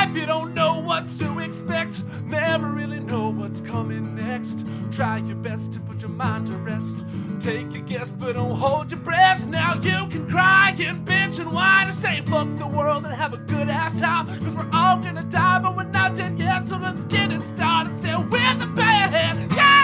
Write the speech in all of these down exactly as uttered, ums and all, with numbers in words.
life, you don't know what to expect. Never really know what's coming next. Try your best to put your mind to rest. Take a guess, but don't hold your breath. Now you can cry and bitch and whine and say fuck the world and have a good ass time. Cause we're all gonna die, but we're not dead yet. So let's get it started. Say we're the band. Yeah!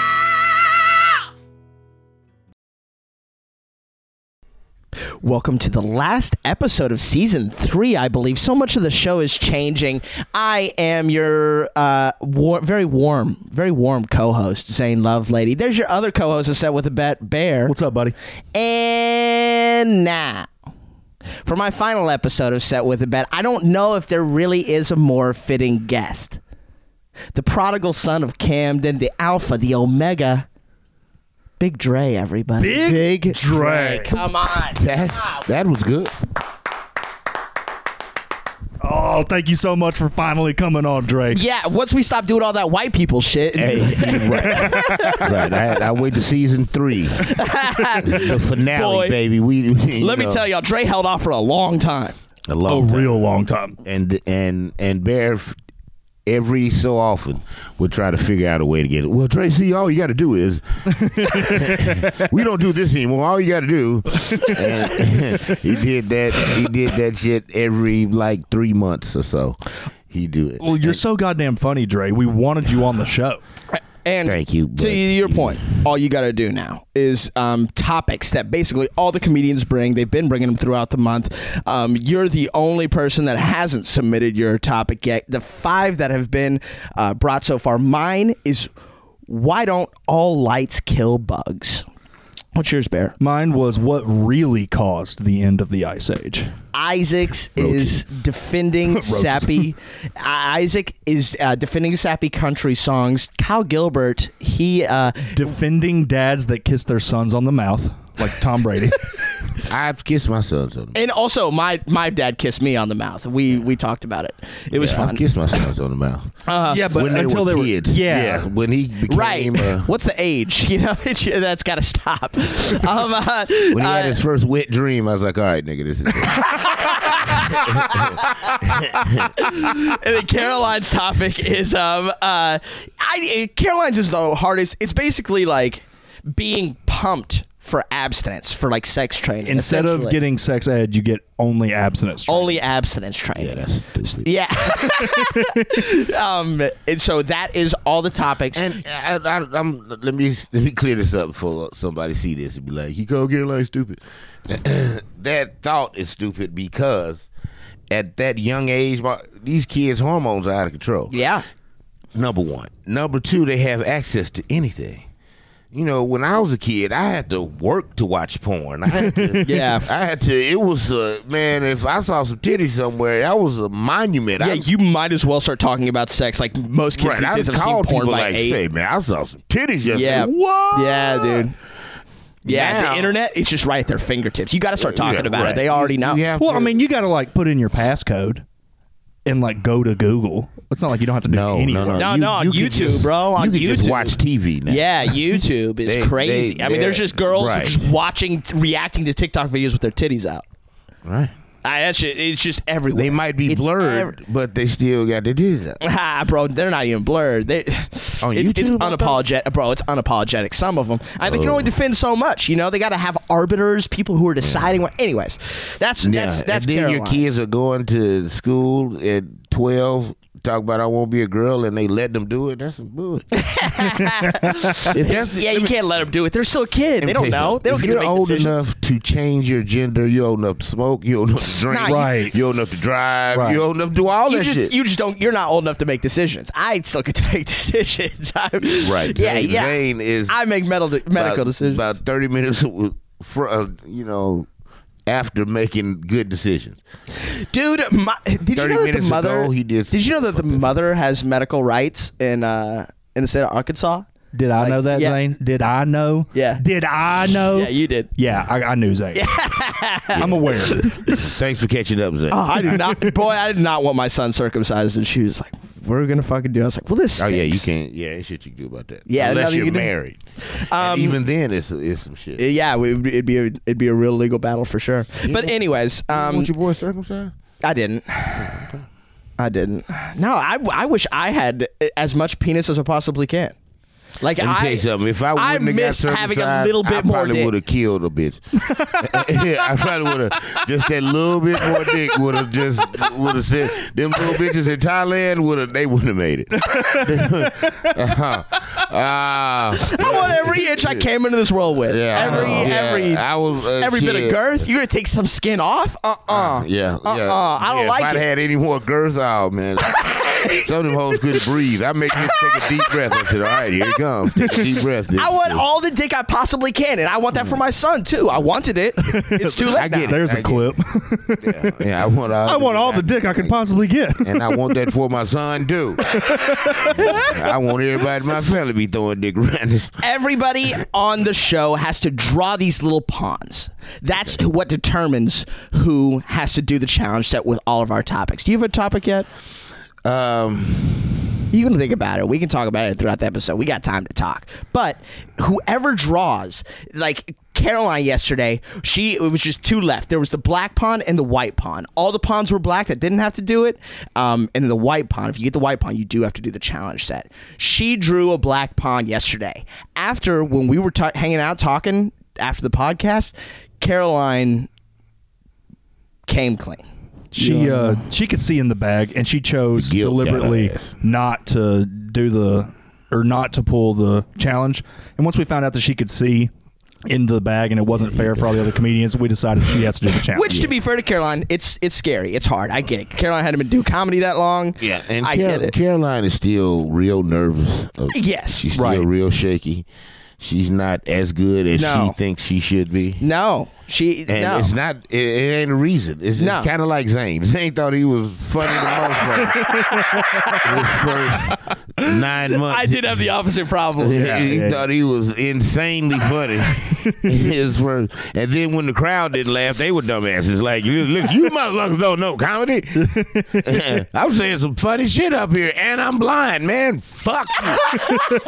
Welcome to the last episode of season three, I believe. So much of the show is changing. I am your uh, war- very warm, very warm co-host, Zane Lovelady. There's your other co-host, A Set with a Bet, Bear. What's up, buddy? And now, for my final episode of Set with a Bet, I don't know if there really is a more fitting guest. The prodigal son of Camden, the alpha, the omega, Big Dre, everybody. Big, Big Dre. Dre. Come on. That, that was good. Oh, thank you so much for finally coming on, Dre. Yeah, once we stop doing all that white people shit. Hey, right. right. I, I wait to season three. The finale, Boy, baby. We, we let know, me tell y'all, Dre held off for a long time. a A long time. real long time. And and and Bear every so often would try to figure out a way to get it. Well, Dre, see, all you got to do is we don't do this anymore. All you got to do, and he did that. He did that shit every like three months or so. He do it. Well, you're and, so goddamn funny, Dre. We wanted you on the show. And Thank you, to but- your point, all you got to do now is um, topics that basically all the comedians bring. They've been bringing them throughout the month. Um, you're the only person that hasn't submitted your topic yet. The five that have been uh, brought so far, mine is, why don't all lights kill bugs? What's yours, Bear? Mine was what really caused the end of the Ice Age. Isaac's is defending sappy. Isaac is uh, defending sappy country songs. Kyle Gilbert, he uh, Defending dads that kiss their sons on the mouth, like Tom Brady. I've kissed my sons on the and also my my dad kissed me on the mouth. We we talked about it. It was yeah, fun. I've kissed my sons on the mouth. Uh, yeah, but when they until were they kids. were yeah. When he became right. uh, What's the age? You know, that's got to stop. Um, uh, when he uh, had his first wet dream, I was like, all right, nigga, this is it. and then Caroline's topic is um uh I Caroline's is the hardest. It's basically like being pumped for abstinence, for like sex training. Instead of essentially. getting sex ed, you get only abstinence training. only abstinence training. Yeah, that's stupid. Yeah. um, and so that is all the topics. And I, I, I'm, let me let me clear this up before somebody see this and be like, "He called Caroline stupid." That thought is stupid because at that young age, my, these kids' hormones are out of control. Yeah. Number one. Number two, they have access to anything. You know, when I was a kid, I had to work to watch porn. I had to, Yeah. I had to. It was uh, man. If I saw some titties somewhere, that was a monument. Yeah, I, you might as well start talking about sex like most kids right. these I days have seen called porn people by like, eight. "Say, man, I saw some titties yesterday." Yeah. What? Yeah, dude. Yeah, Now- the internet, it's just right at their fingertips. You got to start Yeah, talking about right. it. They already know. You have Well, to- I mean, you got to like put in your passcode and like go to Google. It's not like you don't have to do No, it no, anywhere. No, no, on can YouTube, just- bro, on you can just YouTube. watch T V now. Yeah, YouTube is They- crazy. they- I mean, there's they're- just girls who are right. just watching, reacting to TikTok videos with their titties out. Right. I, that shit, it's just everywhere. They might be It's blurred, every- but they still got their titties out. Ah, bro, they're not even blurred. They, On it's, it's YouTube, I thought? unapologetic, bro. It's unapologetic. Some of them, I think, can only defend so much. You know, they got to have arbiters, people who are deciding what. Anyways, that's Yeah, that's that's and then your Caroline's. kids are going to school at twelve. Talk about I won't be a girl, and they let them do it. That's some bullshit. If that's- Yeah, let you me- can't let them do it. They're still a kid. let me They tell don't you know. something. They don't if get you're to make old decisions. enough to change your gender, you're old enough to smoke. You're old enough to drink. Nah, you- Right. You're old enough to drive. Right. You're old enough to do all You that just, shit. you just don't. You're not old enough to make decisions. I still get to make decisions. I'm, right. Yeah, Zane, yeah. Zane is I make medical medical about, decisions. About thirty minutes, for, uh, you know, after making good decisions. Dude, my, did you thirty know that the minutes mother? ago, he did Did you know that the mother has medical rights in uh, in the state of Arkansas? Did I Like, know that, yeah. Zane? Did I know? Yeah. Did I know? Yeah, you did. Yeah, I, I knew Zane. I'm aware. Thanks for catching up, Zane. Oh, I did not. Boy, I did not want my son circumcised, and she was like, "We're gonna fucking do it." I was like, "Well, this." Oh Stinks. yeah, you can't. Yeah, ain't shit you can do about that. Yeah, unless nothing you're you can do. married. Um, and even then, it's it's some shit. Yeah, we, it'd be a, it'd be a real legal battle for sure. But anyways, Um, um, want your boy circumcised? I didn't. I didn't. No, I, I wish I had as much penis as I possibly can. Like Let me I, tell you something. If I I wouldn't have got missed having a circumcised, little bit I more probably dick. would have killed a bitch. Yeah, I probably would have just that little bit more dick would have just would have said them little bitches in Thailand would have they wouldn't have made it. uh-huh. uh, I want every inch I came into this world with. Yeah, every yeah, every I was uh, every bit shit. of girth. You're gonna take some skin off? Uh uh-uh. uh. Yeah, Uh yeah. uh. I don't yeah, like if I'd it. had any more girth, oh man. Some of them hoes couldn't breathe. I make them take a deep breath. I said, all right, here it comes. Take a deep breath. I want all the dick I possibly can, and I want that for my son too. I wanted it. It's too late I get now. it. There's I a get clip. Yeah, yeah, I want all I want all the dick I can possibly get. And I want that for my son too. I want everybody in my family to be throwing dick around this. Everybody on the show has to draw these little pawns. That's what determines who has to do the challenge set with all of our topics. Do you have a topic yet? Um, You can think about it. We can talk about it throughout the episode. We got time to talk. But whoever draws, like Caroline yesterday, she it was just two left. There was the black pawn and the white pawn. All the pawns were black that didn't have to do it. Um, and then the white pawn, if you get the white pawn, you do have to do the challenge set. She drew a black pawn yesterday. After, when we were ta- hanging out talking after the podcast, Caroline came clean. She uh she could see in the bag, and she chose The guilt got deliberately her ass. not to do the or not to pull the challenge. And once we found out that she could see into the bag and it wasn't fair for all the other comedians, we decided she has to do the challenge. Which, to be fair to Caroline, it's it's scary. It's hard. I get it. Caroline hadn't been doing comedy that long. yeah, and I Car- get it. Caroline is still real nervous. Uh, Yes, she's still right. real shaky. She's not as good as No. she thinks she should be. No, she And no. it's not. It, it ain't a reason. It's, No. it's kind of like Zane. Zane thought he was funny the most. His first nine months. I did have the opposite problem. He, Yeah, he yeah. thought he was insanely funny. His first, and then when the crowd didn't laugh, they were dumbasses. Like, look, you motherfuckers don't know comedy. I'm saying some funny shit up here, and I'm blind, man. Fuck you.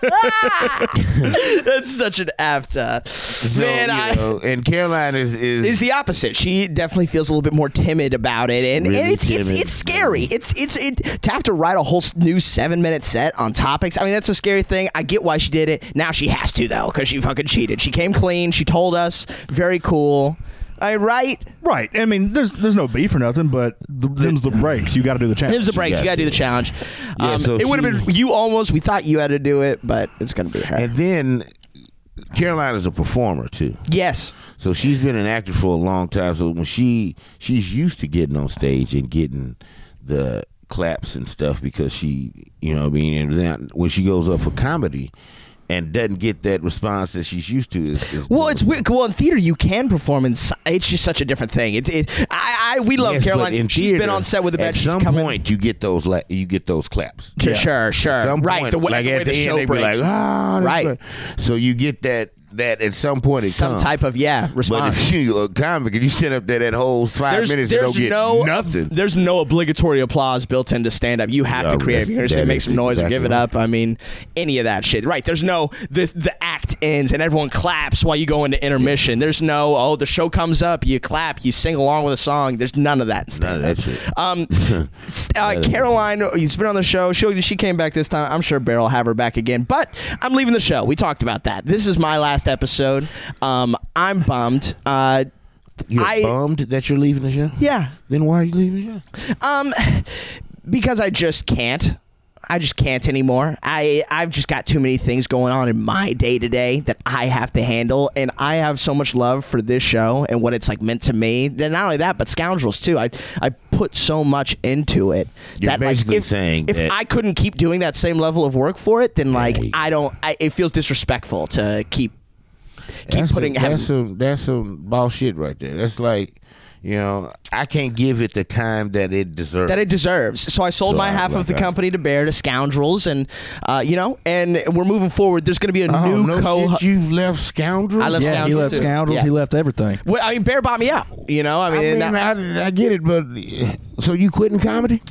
That's such an apt. Uh, So, man, you I. know, and Caroline is is, Is the opposite. She definitely feels a little bit more timid about it, and, Really and it's, it's timid. it's scary. It's it's it to have to write a whole s- new seven minute set on topics. I mean, that's a scary thing. I get why she did it. Now she has to though, because she fucking cheated. She came clean. She told us. Very cool. I right. Right. I mean, there's there's no beef or nothing, but the, them's the breaks. You got to do the challenge. Him's the breaks. You gotta got to do do the it. challenge. Yeah, Um, so it would have she- been you almost. We thought you had to do it, but it's gonna be her. and then Caroline is a performer too. yes. So she's been an actor for a long time. So when she she's used to getting on stage and getting the claps and stuff because she, you know, what I mean, and then when she goes up for comedy and doesn't get that response that she's used to, is, is Well, it's weird. Well, in theater, you can perform in. si- It's just such a different thing. It's. It, I. I. We love Yes, but Caroline. in She's been theater, on set with the band. At She's some come in- point, you get those la- you get those claps. Sure, sure, sure. At some right. point, the way, like the, way at the, the show end, they be breaks. like, ah, that's Right. great. So you get that that at some point it Some comes. type of yeah But response. if you a comic and you sit up there that whole five There's, minutes there's and don't get no nothing. There's no obligatory applause built into stand up. You have Yeah, to create. If you're going to say that make is some noise or exactly give it right. up, I mean, any of that shit. Right. There's no the the act ends and everyone claps while you go into intermission. There's no oh the show comes up, you clap, you sing along with a song. There's none of that. In None of stand-up. that shit. Um, uh, Caroline, she's been on the show. She she came back this time. I'm sure Bear will have her back again. But I'm leaving the show. We talked about that. This is my last episode. Um, I'm bummed. Uh, You're I- bummed that you're leaving the show? yeah. Then why are you leaving the show? Um, because I just can't. I just can't anymore. I I've just got too many things going on in my day to day that I have to handle, and I have so much love for this show and what it's like meant to me. Then not only that, but Scoundrels too. I I put so much into it. You're that like, basically if, saying if that- I couldn't keep doing that same level of work for it, then like Right. I don't. I, it feels disrespectful to keep keep That's putting. some, having- that's some that's some bullshit right there. That's like, you know, I can't give it the time that it deserves. that it deserves. So I sold So my I half like of the that. company to Bear to Scoundrels, and uh, you know, and we're moving forward. There's going to be a oh, new no co. shit, you've left Scoundrels? I left Yeah, he Scoundrels left too. Scoundrels. Yeah. He left everything. Well, I mean, Bear bought me out. You know, I I mean, mean, that- I, I get it, but so you quitting comedy?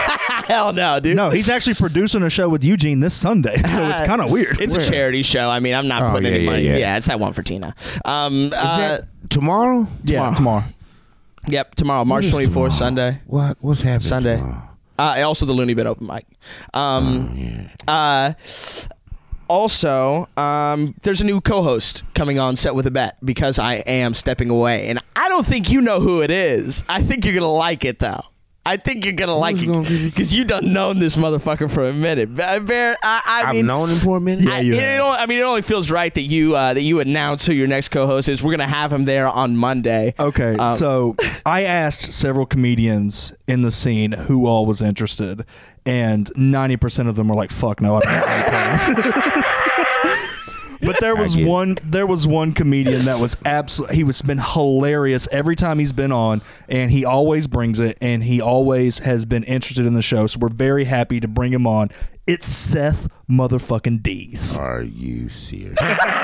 hell no, dude. No, he's actually producing a show with Eugene this Sunday, so it's kind of weird. It's Where? a charity show. I mean, I'm not Oh, putting yeah, any yeah, money. yeah. Yeah. it's that one for Tina. Um, Is uh, that tomorrow? yeah, tomorrow. yep, tomorrow, March What is twenty-fourth, tomorrow? Sunday. What? What's happening Sunday. tomorrow? Uh, also the Looney Bin open mic. Um, Oh, yeah. uh, also, um, there's a new co-host coming on Set with a Bet because I am stepping away, and I don't think you know who it is. I think you're gonna like it though. I think you're gonna like gonna it because you done known this motherfucker for a minute. Bear, I, I I've mean, known him for a minute. Yeah, I, you it, have. only- I mean, it only feels right that you uh, that you announce who your next co-host is. We're gonna have him there on Monday. Okay, Um, so I asked several comedians in the scene who all was interested, and ninety percent of them were like, "Fuck no, I don't know." But there was I get it. one. There was one comedian that was absolutely. He was been hilarious every time he's been on, and he always brings it, and he always has been interested in the show. So we're very happy to bring him on. It's Seth motherfucking Dees. Are you serious?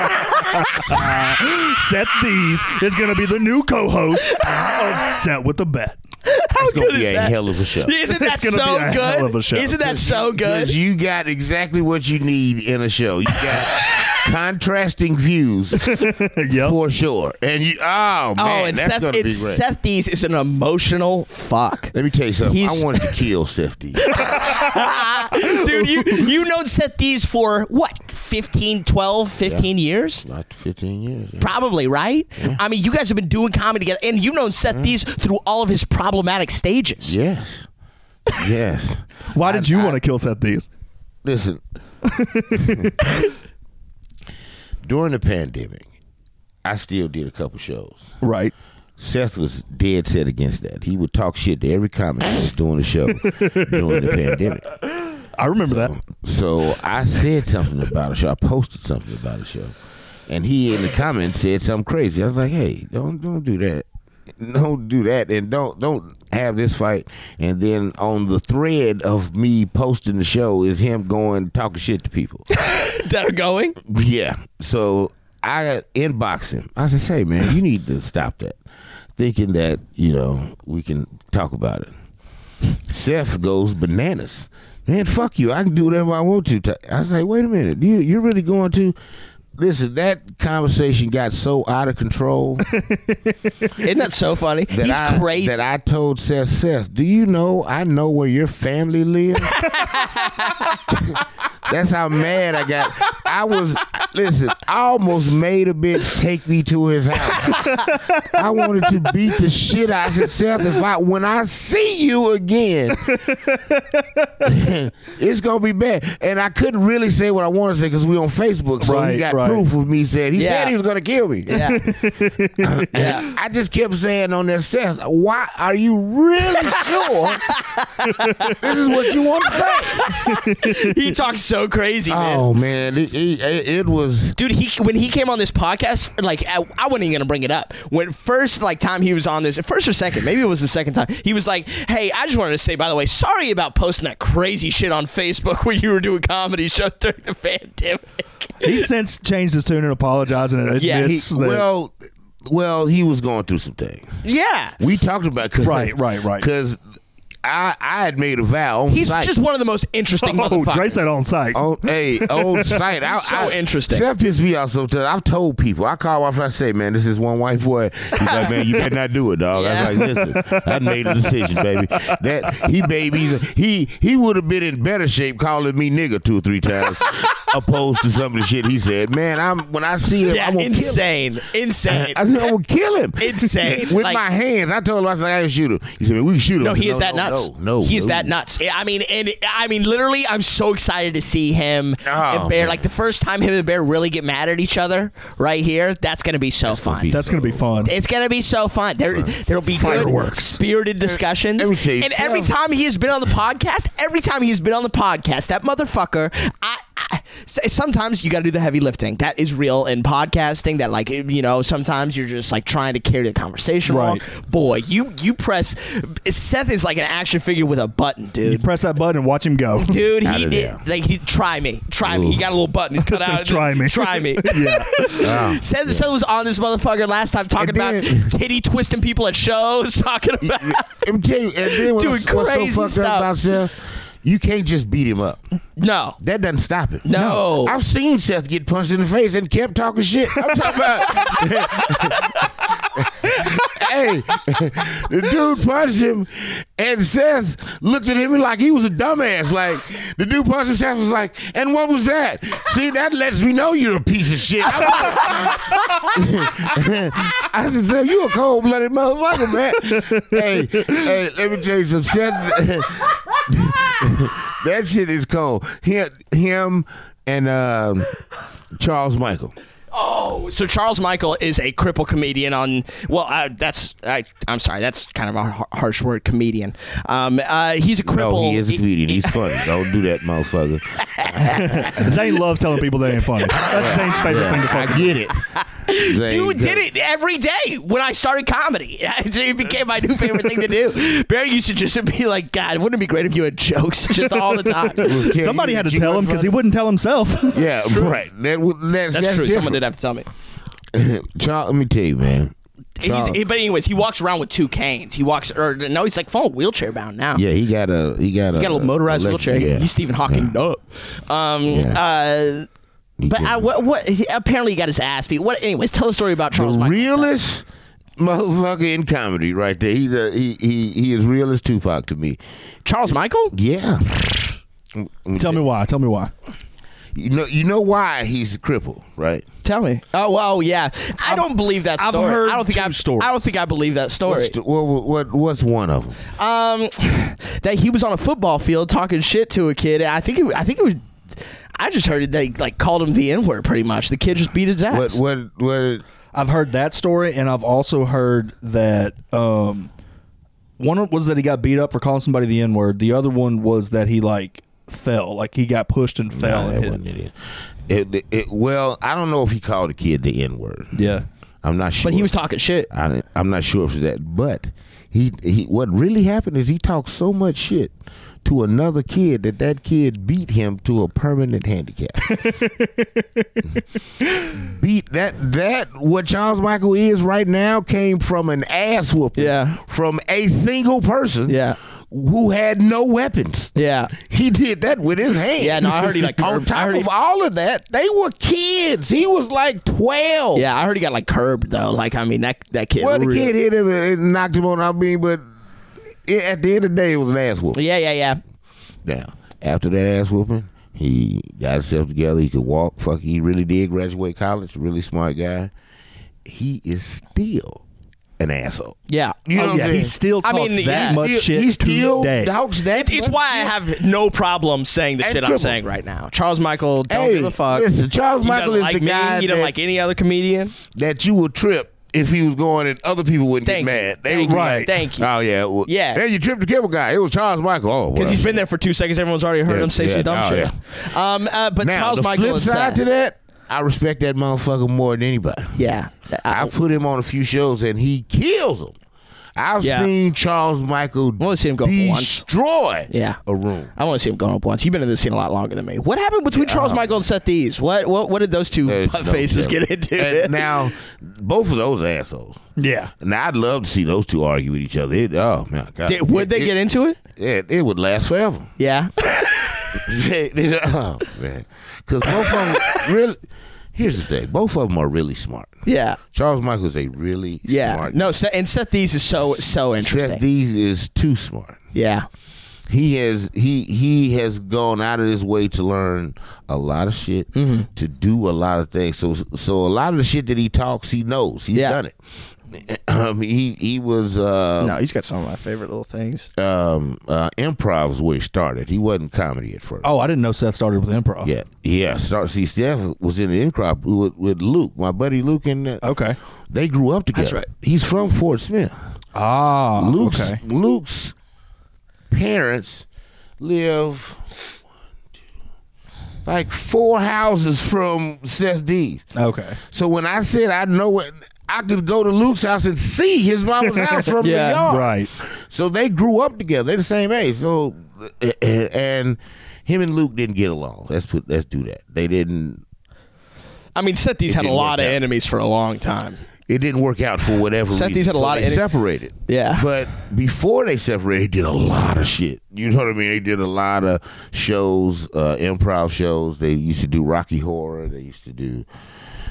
Seth Dees is going to be the new co-host of Set with the Bet. How It's gonna good be is a that? hell of a show. Isn't that It's gonna so be a good? hell of a show. Isn't that so good? Because you got exactly what you need in a show. You got contrasting views Yep. for sure. And you, oh man, oh, and that's Seth, gonna be great. it's Seth Dees is an emotional fuck. Let me tell you something. He's- I wanted to kill Seth Dees. Dude, you you known Seth Dees for what? fifteen, twelve, fifteen years? Not fifteen years. yeah. Probably, right? I mean, you guys have been doing comedy together, and you've known Seth Dees through all of his problematic stages. Yes. Yes. Why did you I- want to kill Seth Dees? Listen. During the pandemic, I still did a couple shows. Right. Seth was dead set against that. He would talk shit to every comic that was doing the show during the pandemic. I remember that. So I said something about a show. I posted something about a show, and he in the comments said something crazy. I was like, "Hey, don't don't do that. Don't do that, and don't don't have this fight." And then on the thread of me posting the show is him going talking shit to people. That are going? Yeah. So I inboxed him. I said, "Hey, man, you need to stop that." Thinking that, you know, we can talk about it. Seth goes bananas. Man, fuck you. I can do whatever I want to. I was like, wait a minute. You, you're really going to? Listen, that conversation got so out of control Isn't that so funny? that He's I, crazy. that I told Seth, Seth, do you know I know where your family lives? That's how mad I got. I was, listen, I almost made a bitch take me to his house. I wanted to beat the shit out. I said, Seth, if I, when I see you again, it's going to be bad. And I couldn't really say what I wanted to say because we on Facebook. So Right, he got right. proof of me saying, he Yeah. said he was going to kill me. yeah. Yeah. I just kept saying on there, Seth, why are you really sure this is what you want to say? He talks so crazy, man. Oh man, it, it, it was. Dude, he when he came on this podcast, like I, I wasn't even gonna bring it up. When first like time he was on this, first or second, maybe it was the second time. He was like, "Hey, I just wanted to say, by the way, sorry about posting that crazy shit on Facebook when you were doing comedy shows during the pandemic." He's since changed his tune and apologized and admits Yeah, he- that. Well, well, he was going through some things. Yeah, We talked about cause, Right, right, right. Because I I had made a vow on he's site. just one of the most interesting oh, motherfuckers. Dre said on site. On, hey, on site. I, So I, interesting. Seth pissed me off sometimes. I've told people. I call my friend. I say, man, this is one white boy. He's like, man, you better not do it, dog. I was like, listen, I made a decision, baby. That he baby, he he would have been in better shape calling me nigga two or three times, opposed to some of the shit he said. Man, I'm when I see him, Yeah, I'm gonna insane, kill him. insane. I said, I'm gonna kill him. Insane. With Like- my hands. I told him, I said, I ain't shoot him. He said, man, we can shoot him. No, I said, he is that no, nuts. No, no, he is no. that nuts. I mean, and I mean, literally, I'm so excited to see him Oh, and Bear. man. Like the first time him and Bear really get mad at each other, right here. That's gonna be so gonna fun. be That's going to be fun. It's gonna be so fun. There, there'll be Fireworks. good, spirited discussions. Let me tell you and every something. time he has been on the podcast, every time he has been on the podcast, that motherfucker. I, I sometimes you got to do the heavy lifting. That is real in podcasting. That like you know sometimes you're just like trying to carry the conversation along. Right. Boy, you you press. Seth is like an action figure with a button, You dude. press that button and watch him go. Dude, Out he of did there. like he, try me, try me. He got a little button cut Says out. try me. try me. yeah. Wow. Seth, Seth was on this motherfucker last time talking And about then- titty twisting people at shows, talking about. Let me tell you, and then Doing what's, what's crazy so fucked stuff. up about Seth, you can't just beat him up. No, That doesn't stop it. No. I've seen Seth get punched in the face and kept talking shit. I'm talking about. hey, the dude punched him, and Seth looked at him like he was a dumbass. Like, the dude punched him, Seth was like, and what was that? See, that lets me know you're a piece of shit. I said, Seth, you a cold-blooded motherfucker, man. Hey, hey, let me tell you something. Seth, that shit is cold. Him, him and um, Charles Michael. Oh, so Charles Michael is a cripple comedian on. Well, uh, that's I. I'm sorry, that's kind of a har- harsh word, comedian. Um, uh, he's a cripple. No, he is a comedian. He's funny. Don't do that, motherfucker. Zane loves telling people they ain't funny. That's Zane's favorite Yeah, thing to I fucking get it. Zane, You did it every day when I started comedy. It became my new favorite thing to do. Barry used to just be like, God, wouldn't it be great if you had jokes just all the time? Somebody had to tell him because he wouldn't tell himself. Yeah, right. That, w- that's, That's, that's true. different. Someone did have to tell me. Charles, let me tell you, man. He's, Charles- he, but anyways, he walks around with two canes. He walks, or no, he's like full wheel chair bound now. Yeah, he got a he got He got a motorized electric- wheelchair. Yeah. He's Stephen Hawking up. Um, Yeah. uh, He but did. I, what, what? He, apparently, he got his ass beat. What? Anyways, tell the story about Charles. the Michael. realest motherfucker in comedy, right there. He's a, he he he is real as Tupac to me. Charles Michael. Yeah. Tell me why. Tell me why. You know you know why he's a cripple, right? Tell me. Oh, well, yeah. I don't believe that I've story. heard I don't think two I. stories. I don't think I believe that story. What's, the, what, what what's one of them? Um, that he was on a football field talking shit to a kid. I think. It, I think it was. I just heard that he like called him the N word. Pretty much. The kid just beat his What ass. what what? I've heard that story, and I've also heard that um, one was that he got beat up for calling somebody the N word. The other one was that he like fell, like he got pushed and fell. Nah, and that hit. wasn't it. It, it, it. Well, I don't know if he called the kid the N word. Yeah. I'm not sure. But he was talking shit. I, I'm not sure if it's that, but he, he what really happened is he talked so much shit to another kid that that kid beat him to a permanent handicap. Beat that that what Charles Michael is right now came from an ass whooping Yeah. from a single person Yeah. who had no weapons. Yeah. He did that with his hand. Yeah, no, I heard he, like, on curbed- I top heard he- of all of that, they were kids. He was like twelve. Yeah, I heard he got like curbed though. Like, I mean, that that kid. Well, the really- kid hit him and knocked him on. I mean, but it, at the end of the day, it was an ass whooping. Yeah, yeah, yeah. Now, after that ass whooping, he got himself together. He could walk. Fuck, he really did graduate college. Really smart guy. He is still an asshole. Yeah. You know Oh, what yeah, I'm he saying? still I talks mean, that he's much Still- shit he still today. talks that It, it's much why I shit. have no problem saying the And shit I'm cripple. saying right now. Charles Michael, don't Hey, give a fuck. listen, Charles He Michael doesn't is like the me. guy He doesn't that- like any other comedian. that you would trip if he was going and other people wouldn't Thank get you. mad. They Thank would be you. like, Thank you. Oh yeah, well, Yeah. Hey, you tripped the cable guy. It was Charles Michael. Oh, Because well. he's been there for two seconds. Everyone's already heard Yeah, him say yeah. some dumb Oh, shit. Um, uh, but Now Charles the Michael flip is side uh, to that, I respect that motherfucker more than anybody. Yeah. I, I've put him on a few shows and he kills them. I've Yeah. seen Charles Michael only seen him go up once. destroy Yeah. a room. I want to see him going up once. You've been in this scene a lot longer than me. What happened between Charles Michael and Seth Dees? What what what did those two There's butt no faces telling. get into? And now, both of those assholes. Yeah. Now, I'd love to see those two argue with each other. It, oh, my God. Did- would they It- get into it? It, it would last forever. Yeah. Oh, man. Because both of them really, here's the thing. Both of them are really smart. Yeah. Charles Michael's a really Yeah. smart No, Seth, and Seth Dees is so so interesting. Seth Dees is too smart. Yeah. He has he he has gone out of his way to learn a lot of shit, Mm-hmm. to do a lot of things. So so a lot of the shit that he talks, he knows. He's Yeah. done it. Um, he he was uh, No, he's got some of my favorite little things. um, uh, improv was where he started. He wasn't comedy at first. Oh, I didn't know Seth started with improv. Yeah, yeah. Start see, Steph was in the improv with, with Luke, my buddy Luke, and uh, Okay. they grew up together. That's right. He's from Fort Smith. Ah. Luke's Okay. Luke's parents live one, two, like four houses from Seth Dees. Okay. So when I said I know what, I could go to Luke's house and see his mama's house from Yeah, the yard. Right. So they grew up together. They're the same age. So uh, and him and Luke didn't get along. Let's put let's do that. They didn't. I mean, Seth Dees It had a didn't lot work of out. enemies for a long time. It didn't work out for whatever Seth reason. Dees had a So lot of they any- separated. Yeah. But before they separated, they did a lot of shit. You know what I mean? They did a lot of shows, uh, improv shows. They used to do Rocky Horror. They used to do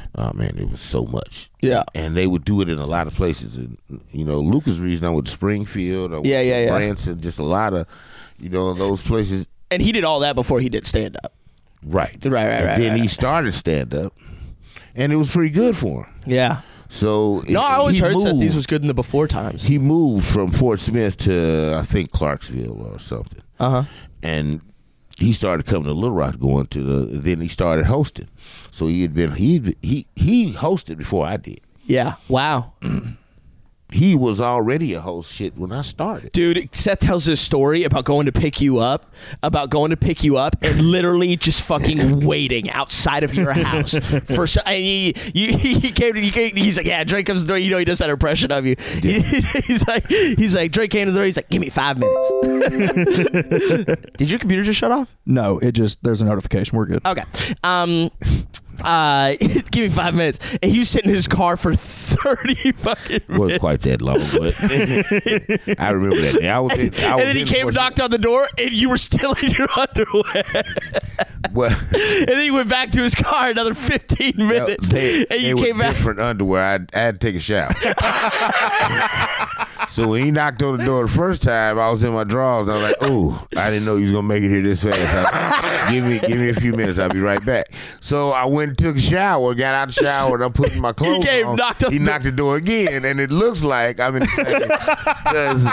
Oh man, it was so much. Yeah. And they would do it in a lot of places. And you know, Lucas Region, I went to Springfield, I went Yeah, yeah, to yeah. Branson, just a lot of, you know, those places. And he did all that before he did stand up. Right. Right, right, and right, then right. he started stand up, and it was pretty good for him. Yeah. So No, I always he heard moved, that these was good in the before times. He moved from Fort Smith to I think Clarksville or something. Uh huh. And he started coming to Little Rock, going to the. Then he started hosting. So he had been he he he hosted before I did. Yeah. Wow. He was already a host shit when I started. Dude, Seth tells this story about going to pick you up, about going to pick you up, and literally just fucking waiting outside of your house for. So, and he, you, he came. To, he came he's like, yeah, Drake comes to the door. You know, he does that impression of you. Yeah. He, he's like, he's like, Drake came to the door. He's like, give me five minutes. Did your computer just shut off? No, it just there's a notification. We're good. Okay. Um. Uh, give me five minutes, and he was sitting in his car for thirty fucking minutes. Wasn't quite that long, but I remember that. I was in, I was and then he in came Fort and knocked on the door, and you were still in your underwear. Well, And then he went back to his car another fifteen minutes, they, and they you were came back. different underwear. I, I had to take a shower. So when he knocked on the door the first time, I was in my drawers. And I was like, "Oh, I didn't know he was gonna make it here this fast. I, give me, give me a few minutes. I'll be right back." So I went and took a shower, got out of the shower, and I'm putting my clothes came, on. knocked on he the- knocked the door again, and it looks like I'm in the second because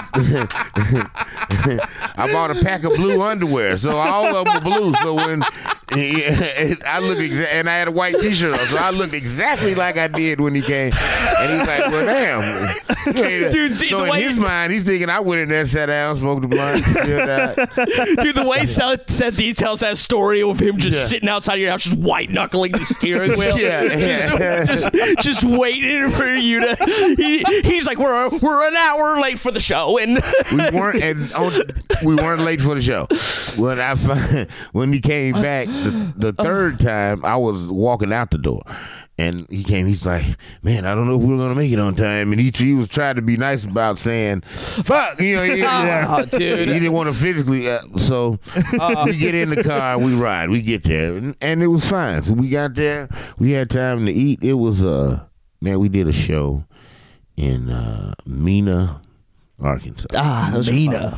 I bought a pack of blue underwear, so all of them were blue. So when I look exa- and I had a white T-shirt on, so I looked exactly like I did when he came. And he's like, "Well, damn, Dude, see, so the in way- his mind, he's thinking I went in there, sat down, smoked a blunt, still died. Dude, the way Seth, Seth details that story of him just Yeah. sitting outside your house, just white knuckling the steering wheel, Yeah, yeah. just, just, just waiting for you to. He, he's like, we're we're an hour late for the show, and We weren't, and on, we weren't late for the show. When I fin- when he came back the, the third time, I was walking out the door. And he came, he's like, "Man, I don't know if we're going to make it on time." And he, he was trying to be nice about saying, "Fuck," you know, he, Oh, dude. he didn't want to physically. Uh, so we get in the car, we ride, we get there. And, and it was fine. So we got there, we had time to eat. It was, uh, man, we did a show in uh, Mena, Arkansas. ah, those are Nina.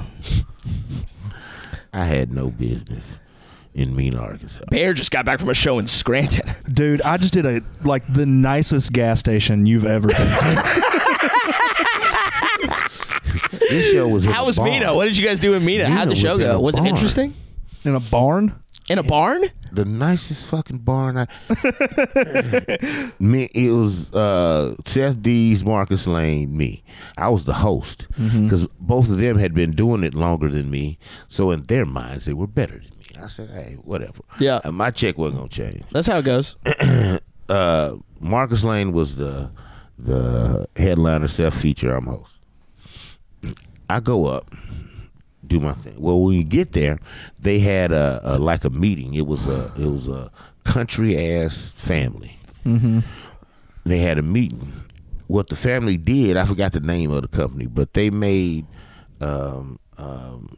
I had no business in Mena, Arkansas. Bear just got back from a show in Scranton. Dude, I just did a like the nicest gas station you've ever been to. This show was in How a was barn. Mena? What did you guys do in Mena? How'd the Mena show was in go? a Was it barn. interesting? In a barn? In a barn? The nicest fucking barn. I, me, it was uh, Seth Dees, Marcus Lane, me. I was the host because both of them had been doing it longer than me. So in their minds, they were better than me. I said, "Hey, whatever." Yeah. Uh, my check wasn't gonna change. That's how it goes. Uh, Marcus Lane was the the headliner, Seth feature. I'm host. I go up, do my thing. Well, when you get there, they had a, a like a meeting. It was a it was a country ass family. Mm-hmm. They had a meeting. What the family did, I forgot the name of the company, but they made um, um,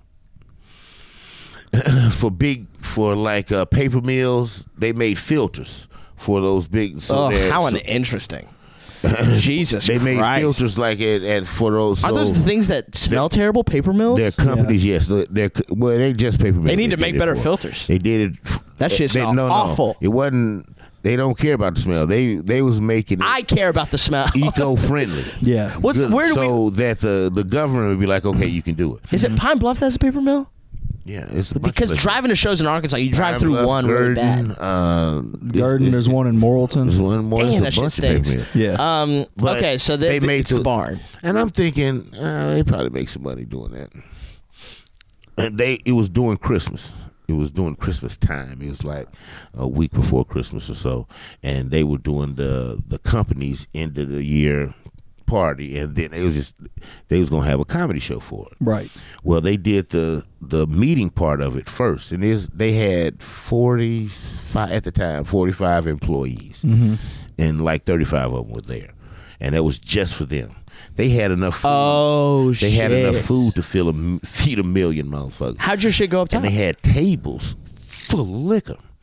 for big for like uh, paper mills. They made filters for those big. So Oh, that- how so interesting. Jesus they made Christ. filters like at, at for those. Are so those the things that smell terrible? Paper mills? Their companies, yes. They're well, it ain't just paper mills. They need to did make it better for. filters. They did it. f- That shit they- smell no, no. awful. It wasn't. They don't care about the smell. They they was making it I care about the smell. eco friendly. Yeah. What's where do so we? that the the government would be like, okay, you can do it. Is it Pine Bluff that's a paper mill? Yeah, it's a bunch Because of driving to shows in Arkansas, you drive Pine through Bluff, one really Garden, bad. Uh, Garden, there's one in Morrilton. There's one more. Damn, There's a that shit bunch of paper stinks. mills. Yeah. Um. But Okay, so they, they made it's the the- barn. And I'm thinking, uh, they probably make some money doing that. And they, it was during Christmas. It was during Christmas time. It was like a week before Christmas or so, and they were doing the the company's end of the year party, and then it was just they was gonna have a comedy show for it. Right. Well, they did the the meeting part of it first, and is they had forty five at the time, forty five employees, and like thirty five of them were there, and it was just for them. They had enough food. Oh They shit! had enough food to fill a, feed a million motherfuckers. How'd your shit go up top? And they had tables full of liquor.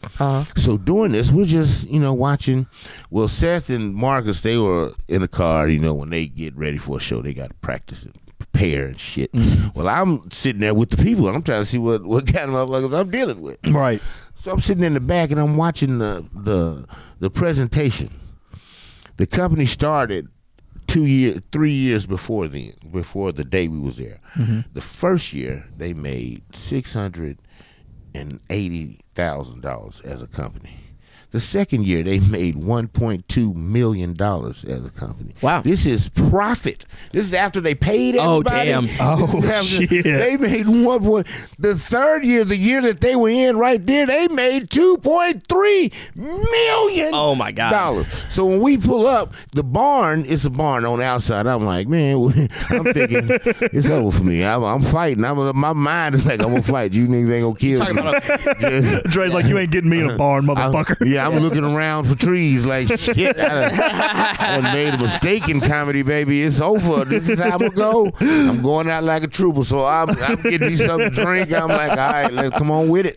Uh-huh. So doing this, we're just, you know, watching. Well, Seth and Marcus, they were in the car, you know, when they get ready for a show, they got to practice and prepare and shit. Mm-hmm. Well, I'm sitting there with the people, and I'm trying to see what, what kind of motherfuckers I'm dealing with. Right. So I'm sitting in the back, and I'm watching the the, the presentation. The company started two years, three years before then, before the day we was there. Mm-hmm. The first year, they made six hundred and eighty thousand dollars as a company. The second year, they made one point two million dollars as a company. Wow. This is profit. This is after they paid everybody. Oh, damn. Oh, After- shit. They made one point. The third year, the year that they were in right there, they made two point three million dollars. Oh, my God. Dollars. So when we pull up, the barn, it's a barn on the outside. I'm like, man, I'm thinking, it's over for me. I'm, I'm fighting. I'm, my mind is like, I'm going to fight. You niggas ain't going to kill Talking me. about Just- Dre's like, you ain't getting me in a barn, motherfucker. I'm, yeah, I'm looking around for trees like shit. I done, I done made a mistake in comedy, baby. It's over. This is how I'm gonna go. I'm going out like a trooper. So I'm, I'm getting me something to drink. I'm like, all right, let's come on with it.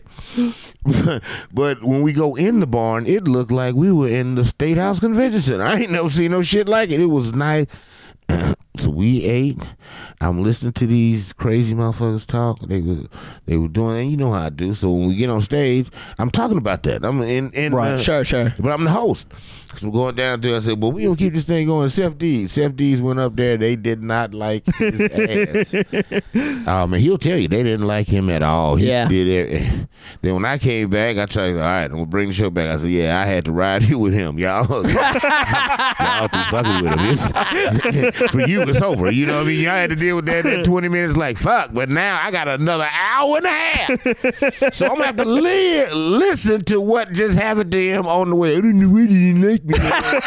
But when we go in the barn, it looked like we were in the State House Convention Center. I ain't never seen no shit like it. It was nice. So we ate. I'm listening to these crazy motherfuckers talk. They were they were doing, and you know how I do. So when we get on stage, I'm talking about that. I'm in, in Right. uh, Sure, sure. But I'm the host. So going down there, I said, well, we gonna keep this thing going. Seth D's. Seth D's went up there. They did not like his ass. Oh man, he'll tell you they didn't like him at all. He Yeah. did it. Then when I came back, I tried. All right, I'm gonna bring the show back. I said, yeah, I had to ride here with him, y'all. Y'all through fucking with him. It's, for you, it's over. You know what I mean? Y'all had to deal with that. That twenty minutes, like fuck. But now I got another hour and a half. So I'm gonna have to li- listen to what just happened to him on the way. I didn't really didn't like me.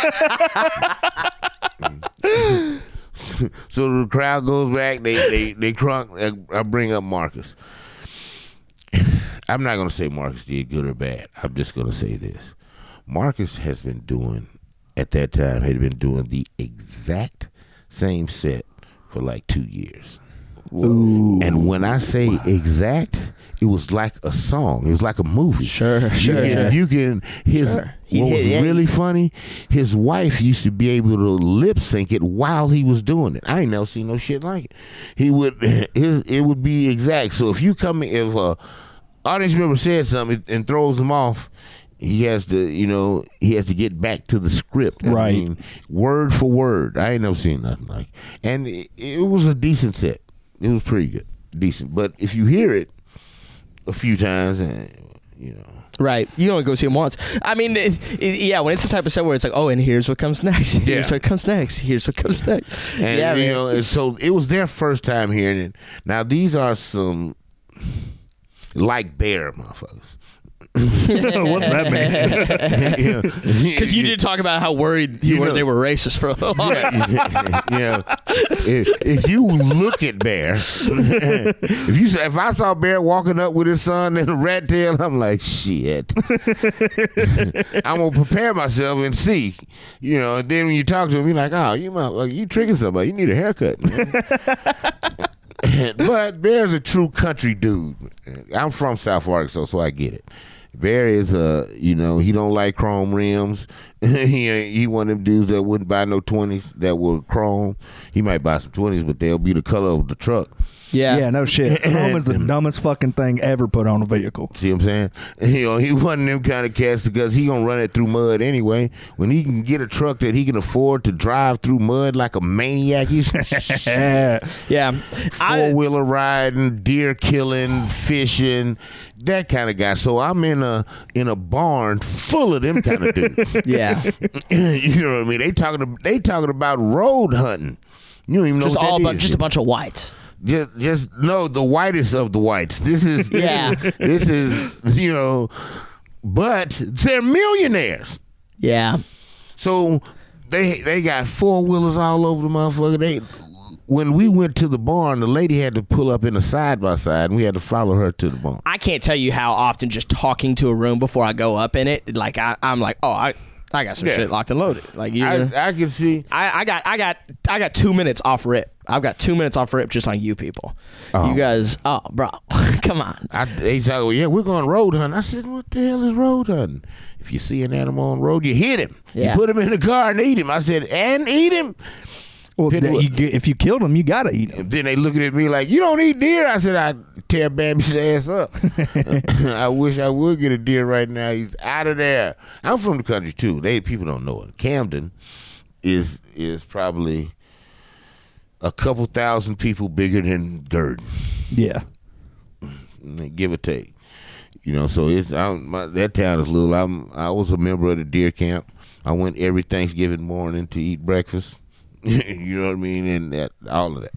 So the crowd goes back. They they they crunk. I bring up Marcus. I'm not gonna say Marcus did good or bad. I'm just gonna say this: Marcus has been doing at that time had been doing the exact same set for like two years. Ooh. And when I say exact, it was like a song. It was like a movie. Sure, you sure, can, sure. You can. His Sure. He what hit- was yeah, really he- funny. His wife used to be able to lip sync it while he was doing it. I ain't never seen no shit like it. He would. His, it would be exact. So if you come, if a audience member says something and throws him off, he has to, you know, he has to get back to the script. I Right. mean, word for word. I ain't never seen nothing like it. And it, it was a decent set. It was pretty good. Decent. But if you hear it a few times, and you know. Right. You only go see him once. I mean, it, it, yeah, when it's the type of set where it's like, oh, and here's what comes next. Here's Yeah. what comes next. Here's what comes next. And, yeah, you man. know, and so it was their first time hearing it. Now, these are some like Bear motherfuckers. What's that mean? Because you did talk about how worried you You were know- they were racist for a while. Yeah, yeah. If, if you look at Bear, if you if I saw Bear walking up with his son and a rat tail, I'm like, shit. I'm gonna prepare myself and see, you know. And then when you talk to him, you're like, oh, you might, like, you tricking somebody. You need a haircut, man. But Bear's a true country dude. I'm from South Arkansas, so I get it. Bear is a, you know, he don't like chrome rims. he ain't, he one of them dudes that wouldn't buy no twenties that were chrome. He might buy some twenties, but they'll be the color of the truck. Yeah. Yeah, no shit. Chrome is the dumbest fucking thing ever put on a vehicle. See what I'm saying? You know, he wasn't them kind of cats because he gonna run it through mud anyway. When he can get a truck that he can afford to drive through mud like a maniac, he's Yeah. Yeah. I- four wheeler riding, deer killing, fishing, that kind of guy. So I'm in a in a barn full of them kind of dudes. yeah. You know what I mean? They talking they talking about road hunting. You don't even know Just what all that bu- is. just a bunch of whites. Just, just no, the whitest of the whites. This is, this Yeah. is, this is, you know, but they're millionaires. Yeah. So they they got four wheelers all over the motherfucker. They, when we went to the barn, the lady had to pull up in a side by side, and we had to follow her to the barn. I can't tell you how often just talking to a room before I go up in it, like I, I'm like, oh, I, I got some Yeah. shit locked and loaded. Like you, I, I can see. I, I got, I got, I got two minutes off rip. I've got two minutes off rip just on you people. Oh. You guys, oh, bro, come on. I, they said, well, yeah, we're going road hunting. I said, what the hell is road hunting? If you see an animal on the road, you hit him. Yeah. You put him in the car and eat him. I said, and eat him? Well, Pit- that you get, if you killed him, you got to eat him. Then they looking at me like, you don't eat deer? I said, I tear Bambi's ass up. I wish I would get a deer right now. He's out of there. I'm from the country, too. They People don't know it. Camden is is probably a couple thousand people bigger than Gurdon, Yeah. give or take. You know, so it's I, my, that town is little. I'm I was a member of the deer camp. I went every Thanksgiving morning to eat breakfast. You know what I mean, and that all of that.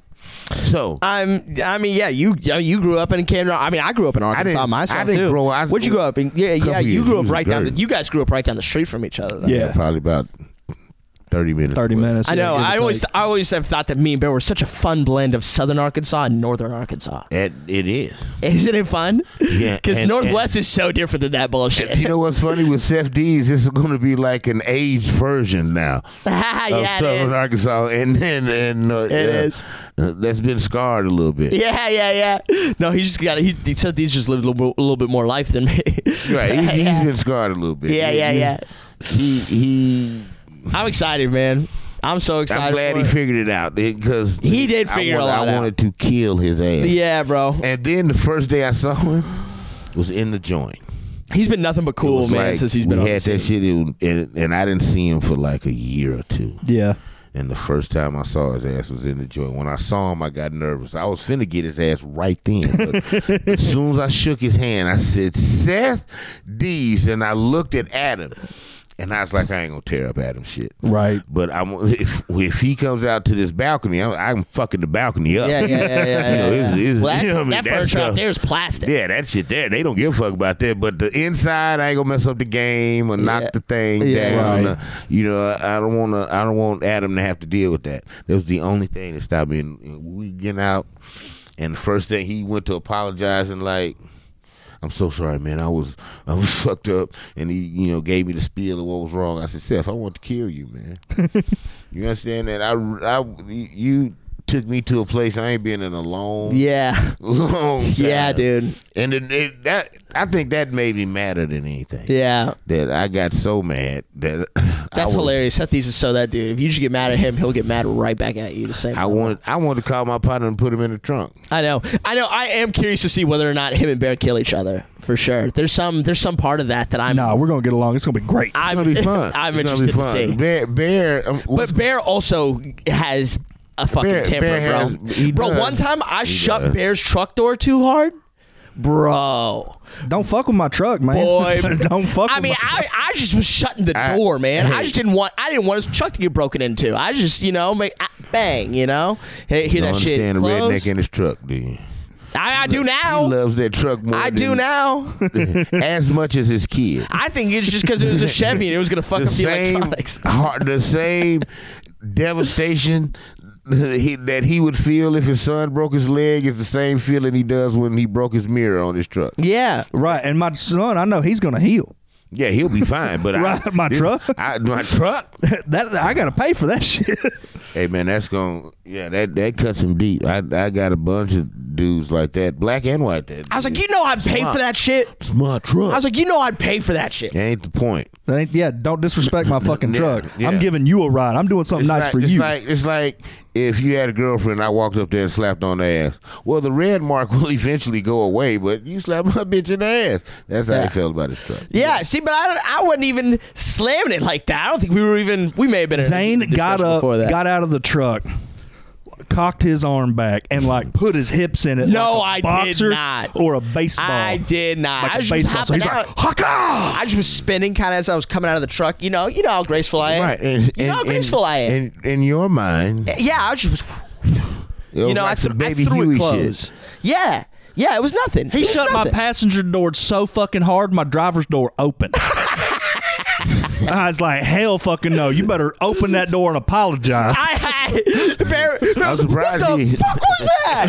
So I'm. I mean, yeah. You. You grew up in Camden. I mean, I grew up in Arkansas didn't- myself I didn't too. grow- I was- Where'd you grow up in? Yeah, Couple yeah. You years. grew He up was right in down. The, Gurdon. you guys grew up right down the street from each other. Though. Yeah. probably about thirty minutes. thirty away. minutes. I yeah, know. give or I always. take. I always have thought that me and Bear were such a fun blend of Southern Arkansas and Northern Arkansas. It, it is. Isn't it fun? Yeah, Because and- Northwest is so different than that bullshit. You know what's funny with Seth D's? This is going to be like an aged version now of yeah, it Southern is. Arkansas, and and, and uh, It yeah, is. uh, that's been scarred a little bit. Yeah, yeah, yeah. No, he just got. He, he said these just lived a little, bit- a little bit more life than me. Right, he, he's yeah. been scarred a little bit. Yeah, yeah, He- yeah. He he. I'm excited, man. I'm so excited. I'm glad for he it. figured it out because He did figure I a wanted, lot I out. wanted to kill his ass. Yeah, bro. And then the first day I saw him was in the joint. He's been nothing but It cool, was man, like, since he's been we on had the that scene. shit, it was- and, and I didn't see him for like a year or two. Yeah. And the first time I saw his ass was in the joint. When I saw him, I got nervous. I was finna get his ass right then. But as soon as I shook his hand, I said, Seth D's. And I looked at Adam. And I was like, I ain't gonna tear up Adam's shit. Right. But I'm if if he comes out to this balcony, I'm, I'm fucking the balcony up. Yeah, yeah, yeah, yeah. You know, yeah, it's- yeah. it's- Well, that, you know what I mean? that That's furniture out stuff- there is plastic. Yeah, that shit there, they don't give a fuck about that. But the inside, I ain't gonna mess up the game or knock Yeah. the thing Yeah. down. Right. Uh, you know, I don't want to. I don't want Adam to have to deal with that. That was the only thing that stopped me. And, and we getting out, and the first thing he went to apologize and like, I'm so sorry, man. I was I was fucked up, and he, you know, gave me the spiel of what was wrong. I said, Seth, I want to kill you, man. You understand that? I, I, you took me to a place I ain't been in a long, Yeah. long time. Yeah, dude. And it, it, that I think that made me madder than anything. Yeah. That I got so mad that I That's was, hilarious. Seth Dees is so that dude. If you just get mad at him, he'll get mad right back at you the same I way. wanted I wanted to call my partner and put him in the trunk. I know. I know. I am curious to see whether or not him and Bear kill each other for sure. There's some. There's some part of that that I'm. Nah, we're gonna get along. It's gonna be great. I'm It's gonna be fun. I'm it's interested gonna be to fun. see. Bear, Bear, um, what's- But Bear also has a fucking Bear- temper, Bear bro. has- he bro, does. one time I He shut does. Bear's truck door too hard. Bro, Don't fuck with my truck, man. boy, Don't fuck. I with mean, my I, I just was shutting the I- door, man. I hey. just didn't want I didn't want his truck to get broken into. I just, you know, make ah, bang, you know, hear, hear don't that shit understand the close. redneck in his truck, do you? I, I do He now. loves that truck more I than, do now. as much as his kid. I think it's just because it was a Chevy and it was gonna fuck the up the same electronics. heart, the same devastation he, that he would feel if his son broke his leg is the same feeling he does when he broke his mirror on his truck. Yeah, right. And my son, I know he's gonna heal. Yeah, he'll be fine, but Right, I, my this- truck? I, my truck. that I gotta pay for that shit. Hey man, that's going. Yeah, that that cuts him deep. I I got a bunch of dudes like that, black and white. That I was like, you know, I'd pay for that shit. it's my truck. I was like, you know, I'd pay for that shit. That ain't the point. That ain't, yeah, don't disrespect my fucking Yeah, truck. yeah. I'm giving you a ride. I'm doing something It's nice like, for it's you. like it's like if you had a girlfriend, I walked up there and slapped on the ass. Well, the red mark will eventually go away, but you slap my bitch in the ass. That's how Yeah. he felt about his truck. Yeah, see, but I, don't- I wasn't even slamming it like that. I don't think we were even. We may have been. in a Zane discussion got up, before that. got out of the truck, cocked his arm back, and like put his hips in it. No, like a I did boxer not. Or a baseball. I did not. Like I a just was baseball. So hopping he's like, out. "Haka!" I just was spinning kind of as I was coming out of the truck. You know, you know how graceful I am. Right, and, you and, know how and- graceful I am. In, in your mind, yeah, I just was. it was You know, like I, th- some baby I threw Huey it close. shit. Yeah, yeah, it was nothing. He It was shut my nothing. passenger door so fucking hard, my driver's door open. I was like, hell fucking no. You better open that door and apologize. I, I Bear, Bear I'm surprised what the he. fuck was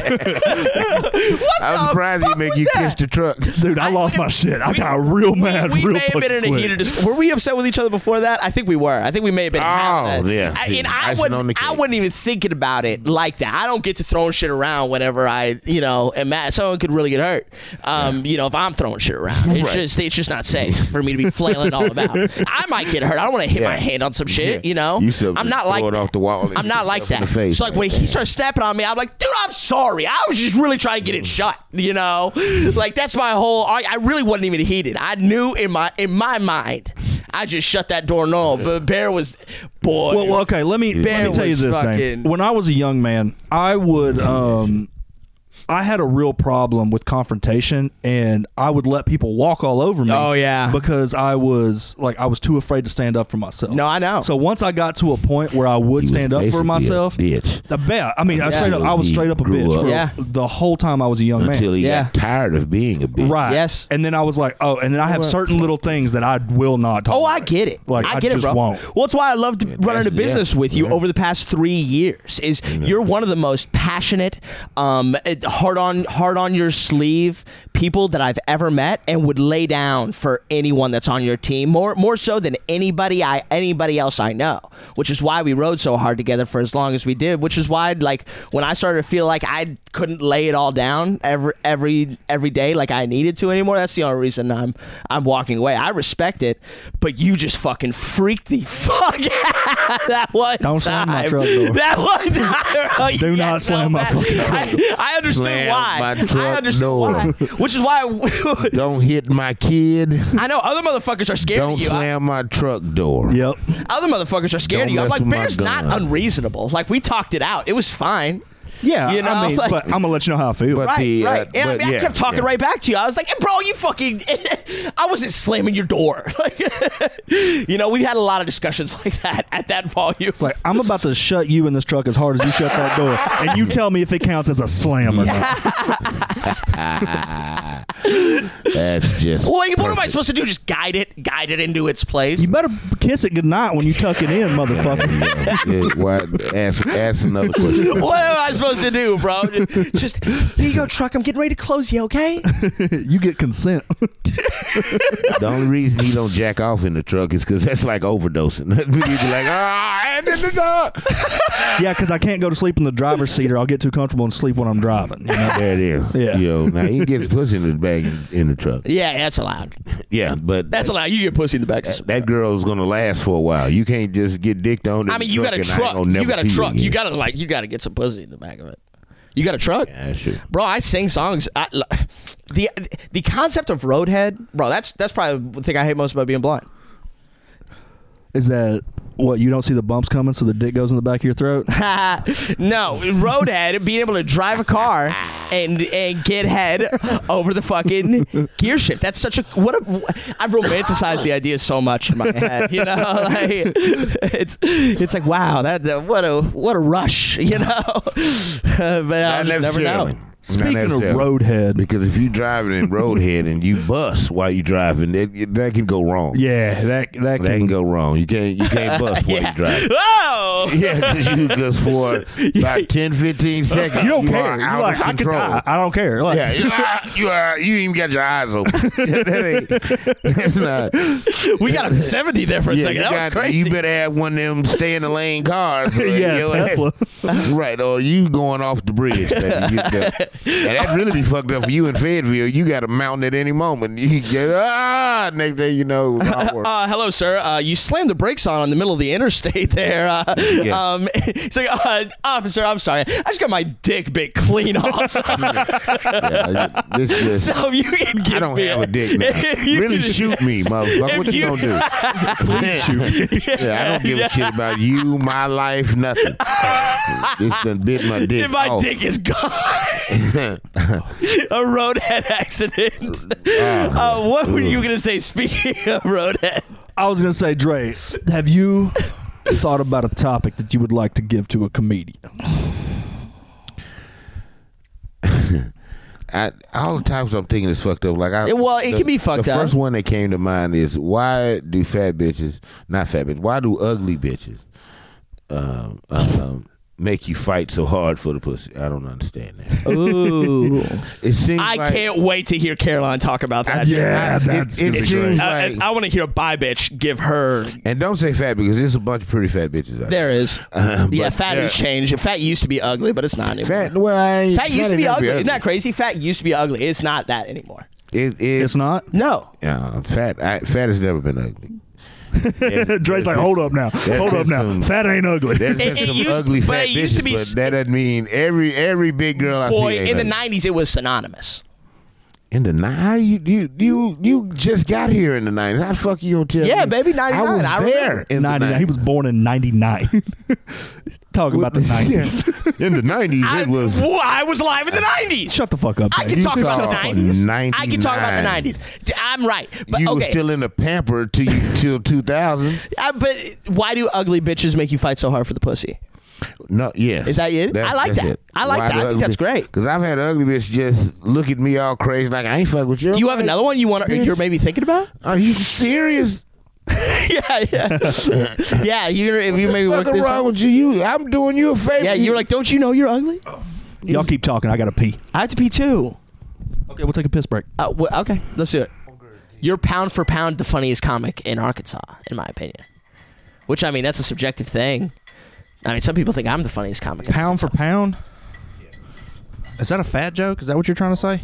that? what I'm the surprised he fuck make was you that? kiss the truck. Dude, I, lost my shit. I we- got real mad We real may have fucking been in a quick. heated discussion. Were we upset with each other before that? I think we were. I think we may have been. Oh, having that. yeah. I, See, and I icing on the wouldn't. cake. I wasn't even thinking about it like that. I don't get to throwing shit around whenever I, you know, am mad. Someone could really get hurt. Um, you know, if I'm throwing shit around, it's Right. just it's just not safe for me to be flailing all about. I might get hurt. I don't want to hit Yeah. my hand on some shit. Yeah. You know, You should I'm not throw like it that. off the wall and I'm hit not like yourself in that. the face. So like when he starts snapping on me, I'm like, dude, I'm sorry. I was just really trying to get it shut. You know, like that's my whole. I, I really wasn't even heated. I knew in my in my mind, I just shut that door. No, but Bear was, boy. Well, well, okay, let me, let Bear me tell you was this fucking- thing. When I was a young man, I would um I had a real problem with confrontation, and I would let people walk all over me. Oh, yeah. Because I was like I was too afraid to stand up for myself. No, I know. So once I got to a point where I would He was stand up for basically a myself, bitch. the bet. I mean, I Yeah. straight up, I was He straight up a grew bitch up. for Yeah. the whole time I was a young Until man. he Yeah. got tired of being a bitch. Right. Yes. And then I was like, oh, and then I have certain little things that I will not tolerate. Oh, I get it. Like I I get just it, bro. won't. Well, it's why I loved running a that's- business yeah, with you yeah. over the past three years. Is you're one of the most passionate, um, hard on hard on your sleeve people that I've ever met, and would lay down for anyone that's on your team more more so than anybody I anybody else I know. Which is why we rode so hard together for as long as we did. Which is why, like, when I started to feel like I couldn't lay it all down every every every day like I needed to anymore, that's the only reason I'm I'm walking away. I respect it, but you just fucking freaked the fuck out that one Don't time. slam my truck door. That one time. Oh, Do yeah, not slam no, my man. fucking truck I, I understood Slam why. my I truck understood door. why. Which is why I, Don't hit my kid. I know other motherfuckers are scared Don't of you. I- slam my truck door. Yep. other motherfuckers are scared Don't of you. I'm mess like, with my Bear's not gun. unreasonable. Like, we talked it out. It was fine. Yeah. You know, I mean, like- but I'm gonna let you know how I feel. But Right, the, uh, right. And I, but mean, I yeah, kept talking yeah. right back to you. I was like, hey, bro, you fucking. I wasn't slamming your door. Like, you know, we've had a lot of discussions like that at that volume. It's like I'm about to shut you in this truck as hard as you shut that door, and you tell me if it counts as a slam or not. That's just. Well, what am I perfect. supposed to do? Just guide it, guide it into its place. You better kiss it goodnight when you tuck it in, motherfucker. Yeah, why, ask, ask another question. What am I supposed to do, bro? Just, here you go, truck. I'm getting ready to close you, okay? You get consent. The only reason he don't jack off in the truck is because that's like overdosing. He'd be like, ah, hand in the door. Yeah, because I can't go to sleep in the driver's seat, or I'll get too comfortable and sleep when I'm driving. You know? There it is. Yeah. Yo, now he gets pussy in his bag in, in the truck. Yeah, that's allowed. Yeah, but That's allowed. You get pussy in the back. that, that girl's gonna last for a while. You can't just get dicked on. In I mean, the you got a and I ain't truck. gonna never You got a see truck. again. You got to like. You got to get some pussy in the back of it. You got a truck, Yeah, that's true. bro. I sing songs. I, the the concept of Roadhead, bro. That's that's probably the thing I hate most about being blind. Is that what, you don't see the bumps coming, so the dick goes in the back of your throat? No, Roadhead, being able to drive a car and and get head over the fucking gear shift. That's such a what a. I've romanticized the idea so much in my head. You know, like, it's it's like wow, that uh, what a what a rush. You know, but I'll Not just never know. necessarily. Speaking Not of necessarily. Roadhead, Because if you driving in Roadhead and you bust while you driving, that, that can go wrong. yeah, that that That can can go wrong. You can't you can't bust while Yeah. you driving. Oh, Yeah, because you because for about ten, fifteen seconds you don't you care. are You're out like, of I, could, control. I, I don't care. Like, Yeah, you are, you are. You ain't even got your eyes open. that ain't. That's not. we got a seventy there for a Yeah, second. you, That was got, crazy. you better have one of them stay in the lane cars. or Yeah, your Tesla. ass- right, or you going off the bridge. Baby. You get- and that really be fucked up for you in Fayetteville. You got a mountain at any moment. You get ah. Next thing you know, it was all work. Uh, hello, sir. Uh, you slammed the brakes on in the middle of the interstate there. Uh, Yeah. um, he's like, uh, officer, I'm sorry. I just got my dick bit clean off. Yeah, this just. So you can give I don't me have a dick now. If you Really can- shoot me, motherfucker. What if you, you- gonna do? Please shoot me. Yeah, I don't give a shit about you, my life, nothing. This done bit my dick If my off. dick is gone. A roadhead accident. Oh, uh, what were you going to say, speaking of roadhead? I was gonna say, Dre, have you thought about a topic that you would like to give to a comedian? I, all the times I'm thinking is fucked up. Like I, Well, it the, can be fucked the up. The first one that came to mind is why do fat bitches, not fat bitches, why do ugly bitches, um, um, make you fight so hard for the pussy? I don't understand that. Ooh. It seems I like, can't wait to hear Caroline talk about that. Yeah, it, that's it gonna be seems great. I, like, I, I want to hear a bi bitch give her. and don't say fat because there's a bunch of pretty fat bitches out there. There is. Uh, yeah, but fat has there- changed. Fat used to be ugly, but it's not anymore. Fat, well, I ain't, Fat used to ain't be never ugly. Isn't that crazy? Fat used to be ugly. It's not that anymore. It, it, It's not. No. Yeah, fat. I, fat has never been ugly. Dre's like, hold up now, hold up there's now. some- Fat ain't ugly. There's It- been it some used- ugly but fat it used to bitches, be but s- that doesn't mean every every big girl I Boy, see. ain't in the ugly. nineties, it was synonymous. In the nineties, how you you you you just got here in the nineties? How the fuck you gonna tell Yeah, me? baby, ninety-nine, I was I there remember. in the ninety-nine. He was born in ninety-nine. Talking about the nineties. In the nineties, I, it was. well, I was alive in the nineties. Shut the fuck up. I Jay. can You talk about saw the nineties. I can talk about the ninety-nine. nineties. I'm right. But You okay. were still in the pamper till you, till two thousand. Uh, but why do ugly bitches make you fight so hard for the pussy? No, yeah. Is that it? I like that. I like that. I think that's great. Because I've had ugly bitch just look at me all crazy like I ain't fuck with you. Do you have Like, another one you want? to You're maybe thinking about? Are you serious? yeah, yeah, yeah. You're if you maybe work What's this. wrong one. with you? You, I'm doing you a favor. Yeah, you're like, don't you know you're ugly? Y'all keep talking. I gotta pee. I have to pee too. Okay, we'll take a piss break. Uh, wh- okay, let's do it. You're pound for pound the funniest comic in Arkansas, in my opinion. Which I mean, that's a subjective thing. I mean, some people think I'm the funniest comic. in Pound for Arkansas. pound. Is that a fat joke? Is that what you're trying to say?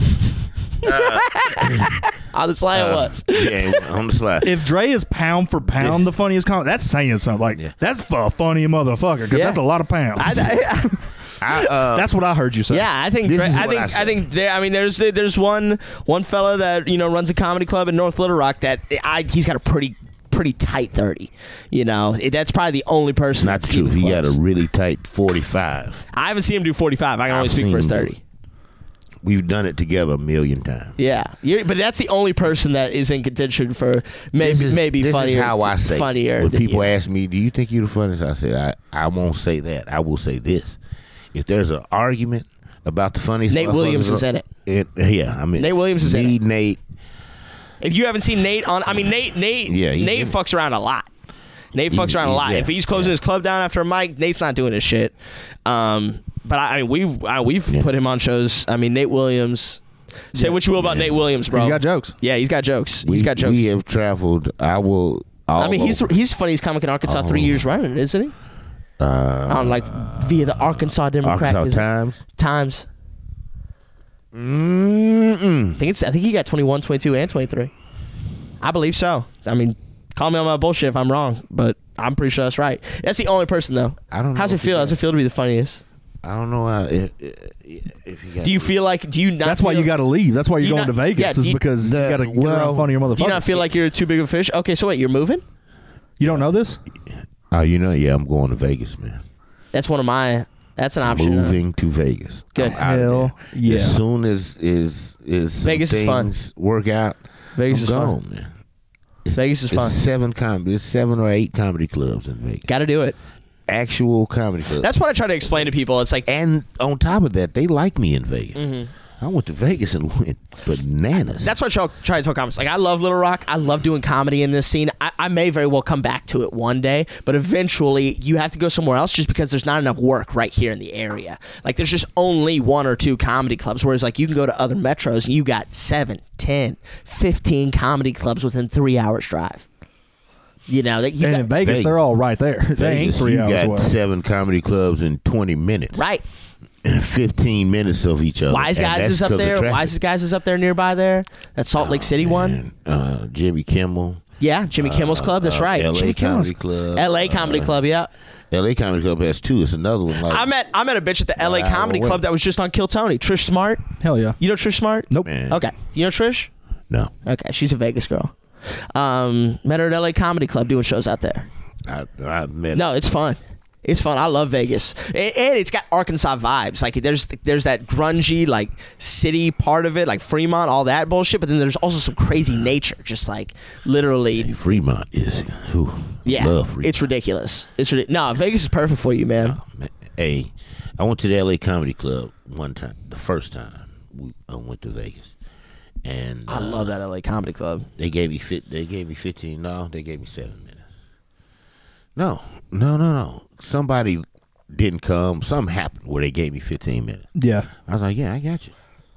On the slide it was. Yeah, on the slide. If Dre is pound for pound the funniest comic, that's saying something. Like Yeah. that's a funny motherfucker because Yeah. that's a lot of pounds. I, I, I, uh, that's what I heard you say. yeah, I think This Dre- is I what think I I, said. think there. I mean, there's there's one one fella that you know runs a comedy club in North Little Rock that I he's got a pretty pretty tight thirty. You know, It- that's probably the only person. not that's the truth. even He got a close. really tight forty-five. I haven't seen him do forty-five. I can only I've speak for his seen him. thirty. We've done it together a million times. Yeah, You're, but that's the only person that is in contention for maybe This is, maybe this funnier. is how I say it. funnier. When than people you. ask me, "Do you think you're the funniest?" I said, "I I won't say that. I will say this: if there's an argument about the funniest, Nate Williams is in it. it yeah, I mean, Nate Williams is in me, it. Nate. If you haven't seen Nate on, I mean Nate, Nate, Yeah, he's Nate in- fucks around a lot. Nate He- fucks around a he- lot. yeah, if he's closing yeah. his club down after a mic, Nate's not doing his shit. Um, but I, I mean, we've uh, we've Yeah. put him on shows. I mean, Nate Williams. Say what you will about Yeah. Nate Williams, bro. He's got jokes. Yeah, he's got jokes. He's We, got jokes. we have traveled. I will. All I mean, he's over. he's the funniest comic in Arkansas three Oh. years running, isn't he? uh, On like via the Arkansas Democrat Arkansas is- Times. Times. Mm-mm. I think it's. I think he got twenty-one, twenty-two, and twenty-three. I believe so. I mean, call me on my bullshit if I'm wrong, but I'm pretty sure that's right. That's the only person though. I don't know How's it if he feel? got- How's it feel to be the funniest? I don't know how, if, if you got. Do you feel like? Do you not? That's why feel- you got to leave. That's why Do you're you going not- to Vegas. yeah, is do you- because the- you got to get well, around funnier motherfuckers. Do you not feel like you're too big of a fish? Okay, so wait, you're moving? you don't know this? Oh, you know, yeah, I'm going to Vegas, man. That's one of my. That's an option. Moving to Vegas. Good. I'm out of Hell there. yeah. As soon as is is some Vegas is fun. things work out, Vegas I'm is fun. gone, man. It's, Vegas is it's fun. seven comedy. It's seven or eight comedy clubs in Vegas. Got to do it. Actual comedy clubs. That's what I try to explain to people. It's like and on top of that, they like me in Vegas. Mm-hmm. I went to Vegas and went bananas. that's what I try, try to tell comics. Like I love Little Rock. I love doing comedy in this scene. I, I may very well come back to it one day, but eventually you have to go somewhere else just because there's not enough work right here in the area. Like there's just only one or two comedy clubs, whereas like you can go to other metros and you got seven, ten, fifteen comedy clubs within three hours drive. You know that you And got, in Vegas, Vegas. they're all right there. They ain't Vegas, three you hours got away. seven comedy clubs in twenty minutes. right. fifteen minutes of each other. Wise And Guys that's is up 'cause of there. traffic. Wise Guys is up there nearby there. That Salt Lake City one. And, uh, Jimmy Kimmel. Yeah, Jimmy Kimmel's Club. That's uh, right. L A Jimmy Kimmel's Comedy Club. L A Comedy uh, Club. Yeah. L A Comedy Club has two. It's another one. Like, I met I met a bitch at the L A Wow, Comedy wait. Club that was just on Kill Tony. Trish Smart. Hell yeah. You know Trish Smart? Nope. Man. Okay. You know Trish? No, Okay. She's a Vegas girl. Um, met her at L A Comedy Club doing shows out there. I, I met. No, it's fun. It's fun. I love Vegas, and, and it's got Arkansas vibes. Like there's there's that grungy like city part of it, like Fremont, all that bullshit. But then there's also some crazy nature, just like literally. Fremont is. Who? Yeah, Love Fremont. it's ridiculous. It's ridiculous. No, Vegas is perfect for you, man. Hey, I went to the L A Comedy Club one time. The first time we I went to Vegas, and I uh, love that L A Comedy Club. They gave me fit. They gave me fifteen. No, they gave me seven minutes. No, no, no, no. Somebody didn't come. Something happened where they gave me fifteen minutes. Yeah. I was like, yeah, I got you.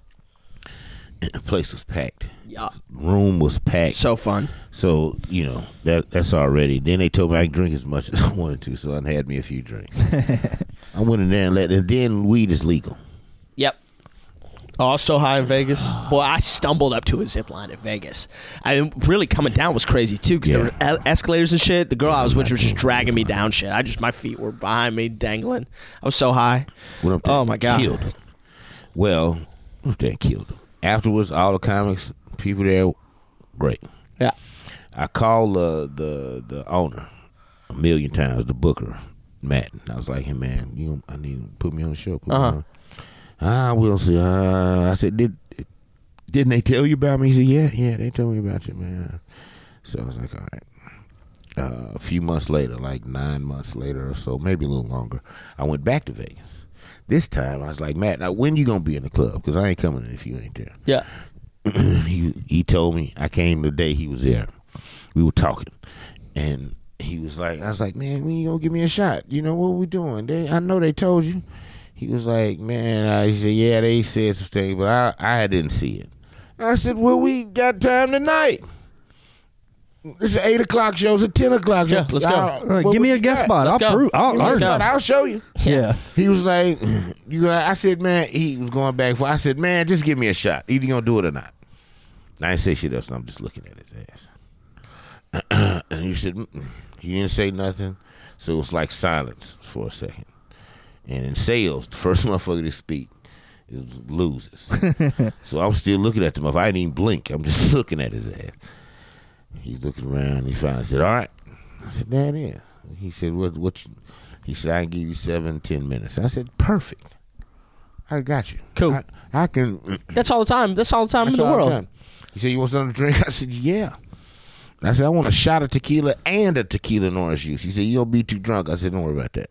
And the place was packed. Yeah. Room was packed. So fun. So, you know, that that's already. Then they told me I could drink as much as I wanted to, so I had me a few drinks. I went in there and let, and then weed is legal. Yep. Also high in Vegas. Boy, I stumbled up to a zip line in Vegas. I mean, really coming down was crazy too, because Yeah. there were el- escalators and shit. The girl I was with was just dragging me down shit. I just my feet were behind me, dangling. I was so high. Went up there Oh and my god. Killed him. Well, went up there and killed him. Afterwards, all the comics, people there, great. Yeah. I called uh, the the owner a million times, the booker, Matt. And I was like, hey man, you, I need to put me on the show. Put me Uh-huh. on. I will see. Uh, I said, did didn't they tell you about me? He said, yeah, yeah, they told me about you, man. So I was like, all right. Uh, a few months later, like nine months later or so, maybe a little longer, I went back to Vegas. This time, I was like, Matt, now when you gonna be in the club? Because I ain't coming in if you ain't there. Yeah. he he told me. I came the day he was there. We were talking, and he was like, I was like, man, when you gonna give me a shot? You know what we doing? They, I know they told you. He was like, man, I said, yeah, they said some things, but I, I didn't see it. I said, well, we got time tonight. It's an eight o'clock show. It's a ten o'clock show. Yeah, let's go. I'll- Uh, what give me what a you guest got? spot. I'll Let's go. prove. I'll Give me a earn spot. it. I'll show you. Yeah. He was like, you got, I said, man, he was going back for, I said, man, just give me a shot. Either you going to do it or not. I didn't say shit else, and I'm just looking at his ass. And he said, mm-mm. He didn't say nothing. So it was like silence for a second. And in sales, the first motherfucker to speak is loses. So I'm still looking at the motherfucker. I didn't even blink. I'm just looking at his ass. He's looking around. He finally said, all right. I said, that is. He said, what, what you, he said, I can give you seven, ten minutes. I said, perfect. I got you. Cool. I, I can. That's all the time. That's all the time That's in the all I've world. done. He said, you want something to drink? I said, yeah. I said, I want a shot of tequila and a tequila and orange juice. He said, you don't be too drunk. I said, don't worry about that.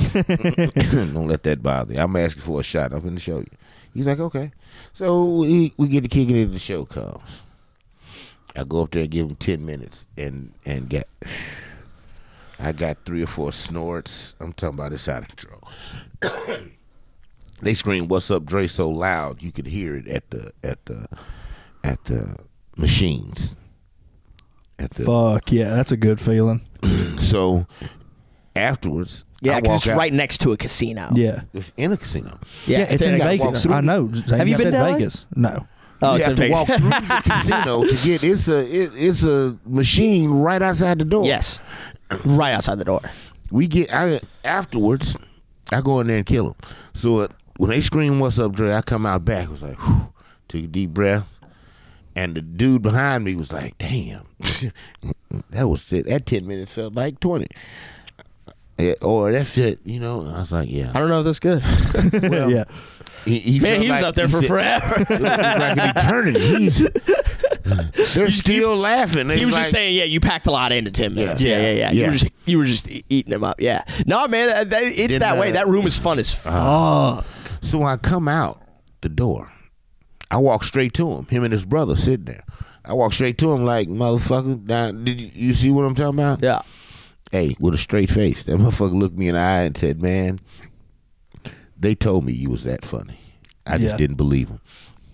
Don't let that bother you. I'm asking for a shot. I'm going to show you. He's like, okay. So we, we get to kicking it. The show comes. I go up there and give him ten minutes and, and get, I got three or four snorts. I'm talking about it's out of control. They screamed, "What's up, Dre?" so loud you could hear it at the at the at the machines. At the Fuck yeah, that's a good feeling. so afterwards, Yeah, I because walk it's out. right next to a casino. Yeah. It's in a casino. Yeah, it's in you gotta Vegas. walk through. I know. Have you I been said to L A? Vegas? No. Oh, you it's have in to walk Vegas. through the casino to get it's a it, it's a machine right outside the door. Yes, right outside the door. We get I afterwards. I go in there and kill him. So uh, when they scream, "What's up, Dre?" I come out back. I was like, whew, took a deep breath, and the dude behind me was like, "Damn, that was that ten minutes felt like twenty." Yeah, or that shit, you know. I was like, "Yeah." I don't know if that's good. Well, Yeah. He, he Man, felt he was like- up there he for said- forever. It was like an eternity. He's, they're still laughing. He was like, just saying, yeah, you packed a lot into ten minutes. Yeah, Yeah. yeah, yeah. Yeah. You were just you were just e- eating them up. Yeah. No, man, uh, that, it's Didn't, that way. uh, That room is fun as fuck. So I come out the door. I walk straight to him. Him and his brother sitting there. I walk straight to him like, motherfucker, now, did you, you see what I'm talking about? Yeah. Hey, with a straight face. That motherfucker looked me in the eye and said, man, they told me you was that funny. I just Yeah. didn't believe them.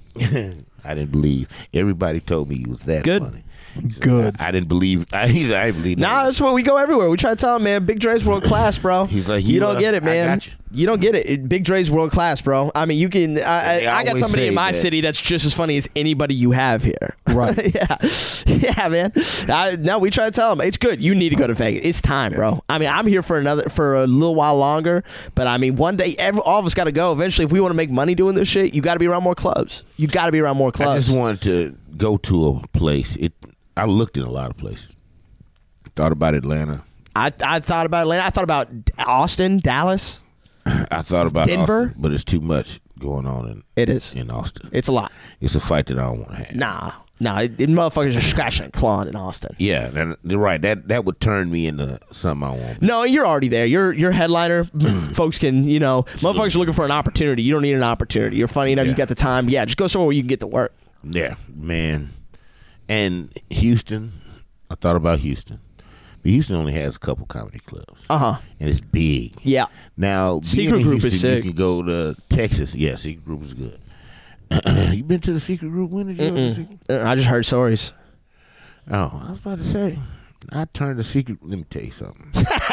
I didn't believe. Everybody told me you was that Good. funny. He said, Good. I, I didn't believe. I, he said, I didn't believe Nah, that. that's what we go everywhere. We try to tell him, man, Big Dre's world class, bro. He's like, you, you, don't uh, get it, I man. got you. You don't get it. it. Big Dre's world class, bro. I mean, you can. I, They I, I got always somebody in say my that. city that's just as funny as anybody you have here. Right. yeah, yeah, man. I, no, we try to tell him it's good. You need to go to Vegas. It's time, bro. I mean, I'm here for another for a little while longer, but I mean, one day, every, all of us got to go. Eventually, if we want to make money doing this shit, you got to be around more clubs. You got to be around more I clubs. just wanted to go to a place. It. I looked in a lot of places. Thought about Atlanta. I, I thought about Atlanta. I thought about Austin, Dallas. I thought about Denver? Austin, but it's too much going on in It is. in Austin. It's a lot. It's a fight that I don't want to have. Nah, nah. It, it motherfuckers are scratching and clawing in Austin. Yeah, and you're right. That that would turn me into something I want. No, you're already there. You're you're headliner. Folks can, you know, motherfuckers are looking for an opportunity. You don't need an opportunity. You're funny enough. You Yeah. got the time. Yeah, just go somewhere where you can get to work. Yeah, man. And Houston, I thought about Houston, Houston only has a couple comedy clubs. Uh huh. And it's big. Yeah. Now, Secret being in Group is Houston, sick. You can go to Texas. Yeah, Secret Group is good. You been to the Secret Group? When did you go to the Secret? Uh, I just heard stories. Oh, I was about to say. I turned the Secret. Let me tell you something.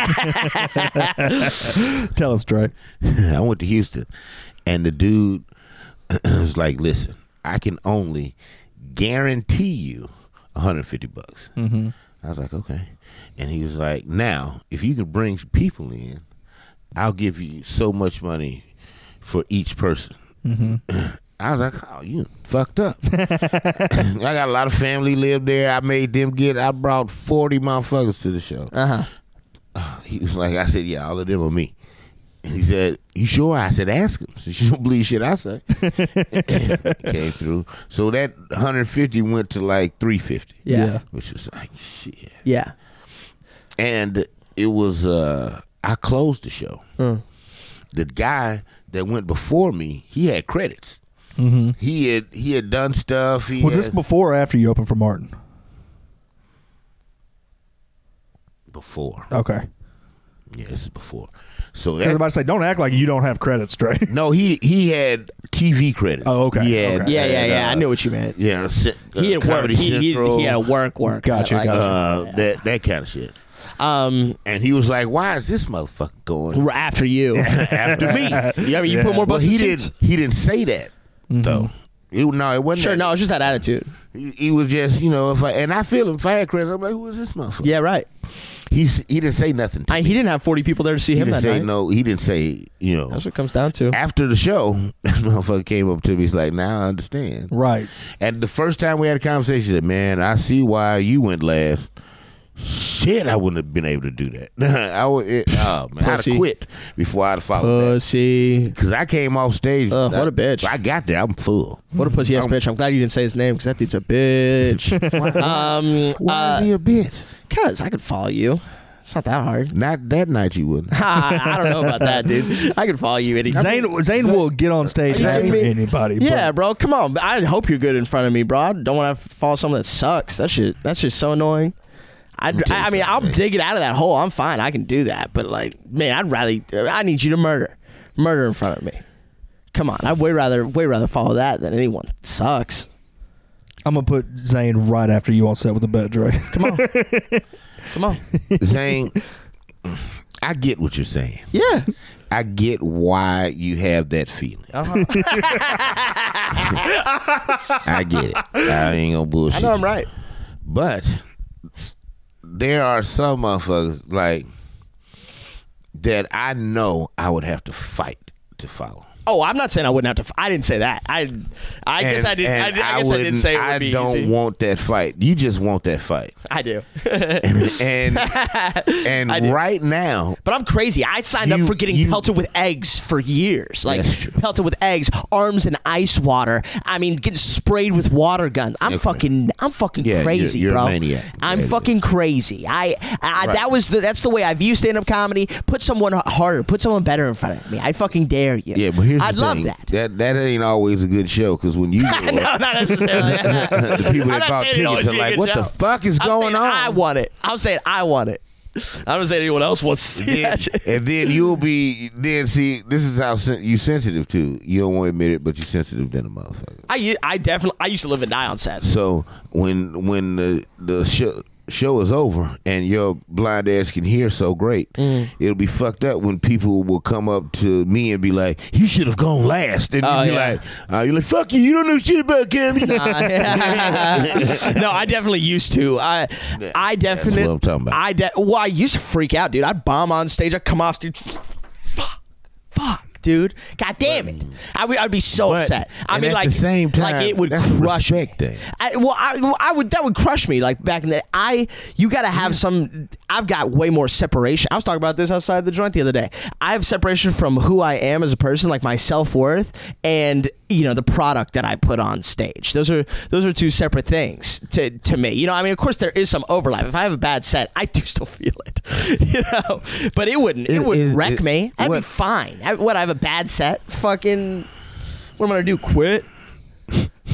Tell us, Dre. I went to Houston, and the dude was like, "Listen, I can only guarantee you one hundred fifty bucks." Mm-hmm. I was like, "Okay," and he was like, "Now, if you can bring people in, I'll give you so much money for each person." Mm-hmm. I was like, "Oh, you fucked up." I got a lot of family live there. I made them get. I brought forty motherfuckers to the show. Uh huh. Uh, he was like, I said, "Yeah, all of them are me." And he said, "You sure?" I said, "Ask him. Since you don't believe shit I say." Came through. So that one hundred fifty went to like three fifty. Yeah. Yeah. Which was like shit. Yeah. And it was. uh I closed the show. Mm. The guy that went before me, he had credits. Mm-hmm. He had he had done stuff. He Was had, this before or after you opened for Martin? before? Okay. Yeah, this is before. So I was that, about to say, don't act like you don't have credits, Dre. no, he he had T V credits. Oh, okay, He had, okay. Yeah, yeah, had, yeah. uh, I knew what you meant. Yeah, uh, He had work. Comedy He, he, Central, he had a work work. Gotcha, Like, gotcha. uh, that that kind of shit. Um, And he was like, "Why is this motherfucker going after you. after me?" Yeah, I mean, you put more Well, busted he seats. didn't. He didn't say that though. It, no, it wasn't. Sure, that. no, it's just that attitude. He, he was just, you know, if I and I feel him. If I had credits, I'm like, "Who is this motherfucker?" Yeah, right. He's he didn't say nothing. To I, me. he didn't have forty people there to see He him didn't that say night. no. He didn't say, you know. That's what it comes down to. After the show, that motherfucker came up to me. He's like, "Now I understand." Right. And the first time we had a conversation, he said, "Man, I see why you went last." Shit, I wouldn't have been able to do that. I would. It, oh man, I'd Pussy. have quit before I'd have followed that. Pussy. Because I came off stage. Ugh, what I- a bitch. I got there. I'm full. What a pussy ass I'm- bitch. I'm glad you didn't say his name because that dude's a bitch. um, Why uh, is he a bitch? Cause I could follow you. It's not that hard. Not that night. You wouldn't. I don't know about that, dude. I could follow you anytime. Zane, Zane will get on stage Are you after kidding me? anybody. Yeah, but bro. Come on. I hope you're good in front of me, bro. I don't want to follow someone that sucks. That shit. That's just so annoying. I'd, Let me tell you I, I mean, something, I'll man. dig it out of that hole. I'm fine. I can do that. But like, man, I'd rather. I need you to murder, murder in front of me. Come on. I'd way rather, way rather follow that than anyone that sucks. I'm going to put Zane right after you on set with the bet, Dre. Come on. Come on. Zane, I get what you're saying. Yeah. I get why you have that feeling. Uh-huh. I get it. I ain't gonna I bullshit. know I'm you. right. But there are some motherfuckers like that I know I would have to fight to follow. Oh, I'm not saying I wouldn't have to. F- I didn't say that. I, I guess And- I didn't. I, I and guess I, didn't wouldn't- say it would I be don't easy. want that fight. You just want that fight. I do. and and I do. right now, But I'm crazy. I signed You- up for getting you- pelted with eggs for years. Like That's true. pelted with eggs, arms in ice water. I mean, getting sprayed with water guns. I'm Okay. fucking. I'm fucking Yeah, you're- crazy, you're a bro. maniac. I'm Yeah, fucking crazy. I. I Right. That was the. That's the way I view stand up comedy. Put someone harder. Put someone better in front of me. I fucking dare you. yeah, but here's I'd the love thing. that. That that ain't always a good show because when you no, not necessarily. the people I'm that not bought saying it always tickets are be a like, good "What show. the fuck is I'm going saying on?" I want it. I'm saying I want it. I'm not saying anyone else wants to see then, that shit. and then you'll be then see this is how sen- you sensitive to. You don't want to admit it, but you're sensitive than a motherfucker. I, u- I definitely I used to live and die on set. So when when the the show, show is over and your blind ass can hear so great, Mm. it'll be fucked up when people will come up to me and be like, "You should have gone last," and Oh, you'll be yeah. like, uh, "You're like fuck you, you don't know shit about comedy." no, I definitely used to. I, I definitely. what I'm talking about. I de- well, I used to freak out, dude. I'd bomb on stage. I'd come off stage. Fuck, fuck, dude. God damn it. I would. I'd be so But- upset. I and mean, at like the same time, like it would that's a crush me. respect thing. I, well, I, well, I would. That would crush me. Like back in the, I. You got to have some. I've got way more separation. I was talking about this outside the joint the other day. I have separation from who I am as a person, like my self worth, and you know the product that I put on stage. Those are those are two separate things to to me. You know, I mean, of course there is some overlap. If I have a bad set, I do still feel it. You know, but it wouldn't. It, It- wouldn't it- wreck it- me. I'd be what- fine. I, what? I have a bad set. Fucking. What am I gonna do? Quit?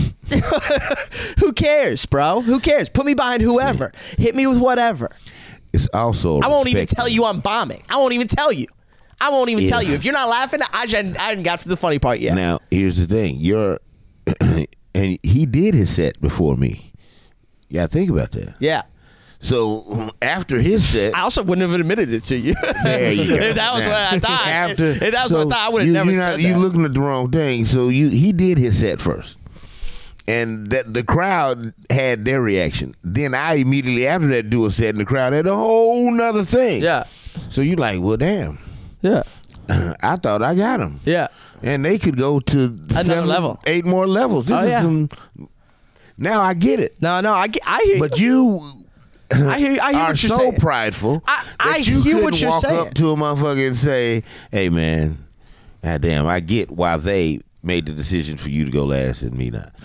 Who cares, bro? Who cares? Put me behind whoever. Hit me with whatever. it's also. I won't even respect tell you I'm bombing. I won't even tell you. I won't even Yeah. tell you. If you're not laughing, I just, I haven't got to the funny part yet. Now, here's the thing. You're, and he did his set before me. Yeah, think about that. Yeah. So after his set, I also wouldn't have admitted it to you. there you go. If that was Now, what I thought. After, if that was so what I thought, I would have you, never you're said not, that. You're looking at the wrong thing. So you, he did his set first. And that the crowd had their reaction. Then I immediately after that do a set, and the crowd had a whole nother thing. Yeah. So you like, well, damn. Yeah. I thought I got him. Yeah. And they could go to seven, level. eight more levels. This Oh, is yeah. some. Now I get it. No, no, I, get- I hear But you. you I hear, I hear are what you're so saying. prideful I- I that you hear couldn't what you're walk saying. up to a motherfucker and say, "Hey, man, goddamn, I get why they made the decision for you to go last and me not."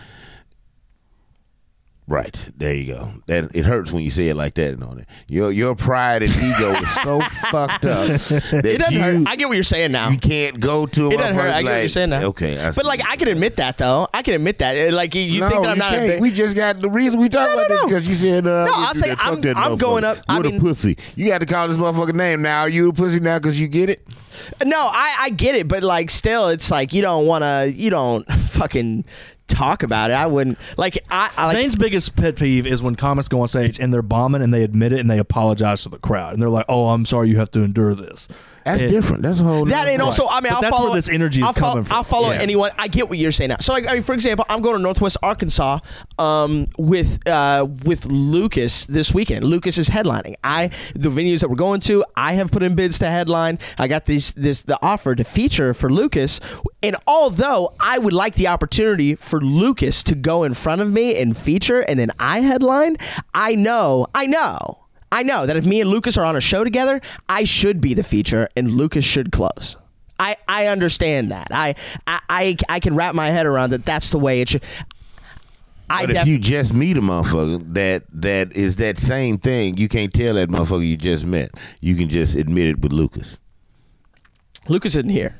Right, there you go. That it hurts when you say it like that. On it, your your pride and ego is so fucked up that It doesn't you, hurt. I get what you're saying now. you can't go to a It doesn't hurt. motherfucker I get what like, you're saying now. Okay, I But see. like, I can admit that though. I can admit that. Uh, Like, you, you no, think that I'm you not a can't. big. We just got the reason we talk No, about no, this no. because you said uh, No, you I'll do say that. Fuck I'm- that I'm motherfucker. going up- I You're the mean- pussy. You got to call this motherfucker name now. Are you a pussy now because you get it? No, I, I get it, but like, still, it's like you don't want to. You don't fucking talk about it. I wouldn't like. I, I like. Zane's biggest pet peeve is when comics go on stage and they're bombing and they admit it and they apologize to the crowd and they're like, "Oh, I'm sorry, you have to endure this." That's And- different. That's a whole. That nother and thing. also, I mean, But I'll that's follow where this energy is I'll follow, coming from. I'll follow Yeah. anyone. I get what you're saying now. So, like, I mean, for example, I'm going to Northwest Arkansas um, with uh, with Lucas this weekend. Lucas is headlining. I the venues that we're going to, I have put in bids to headline. I got this this the offer to feature for Lucas. And although I would like the opportunity for Lucas to go in front of me and feature, and then I headline, I know, I know. I know that if me and Lucas are on a show together, I should be the feature and Lucas should close. I, I understand that. I, I I I can wrap my head around that. That's the way it should. I But if def- you just meet a motherfucker that that is that same thing, you can't tell that motherfucker you just met. You can just admit it with Lucas. Lucas isn't here.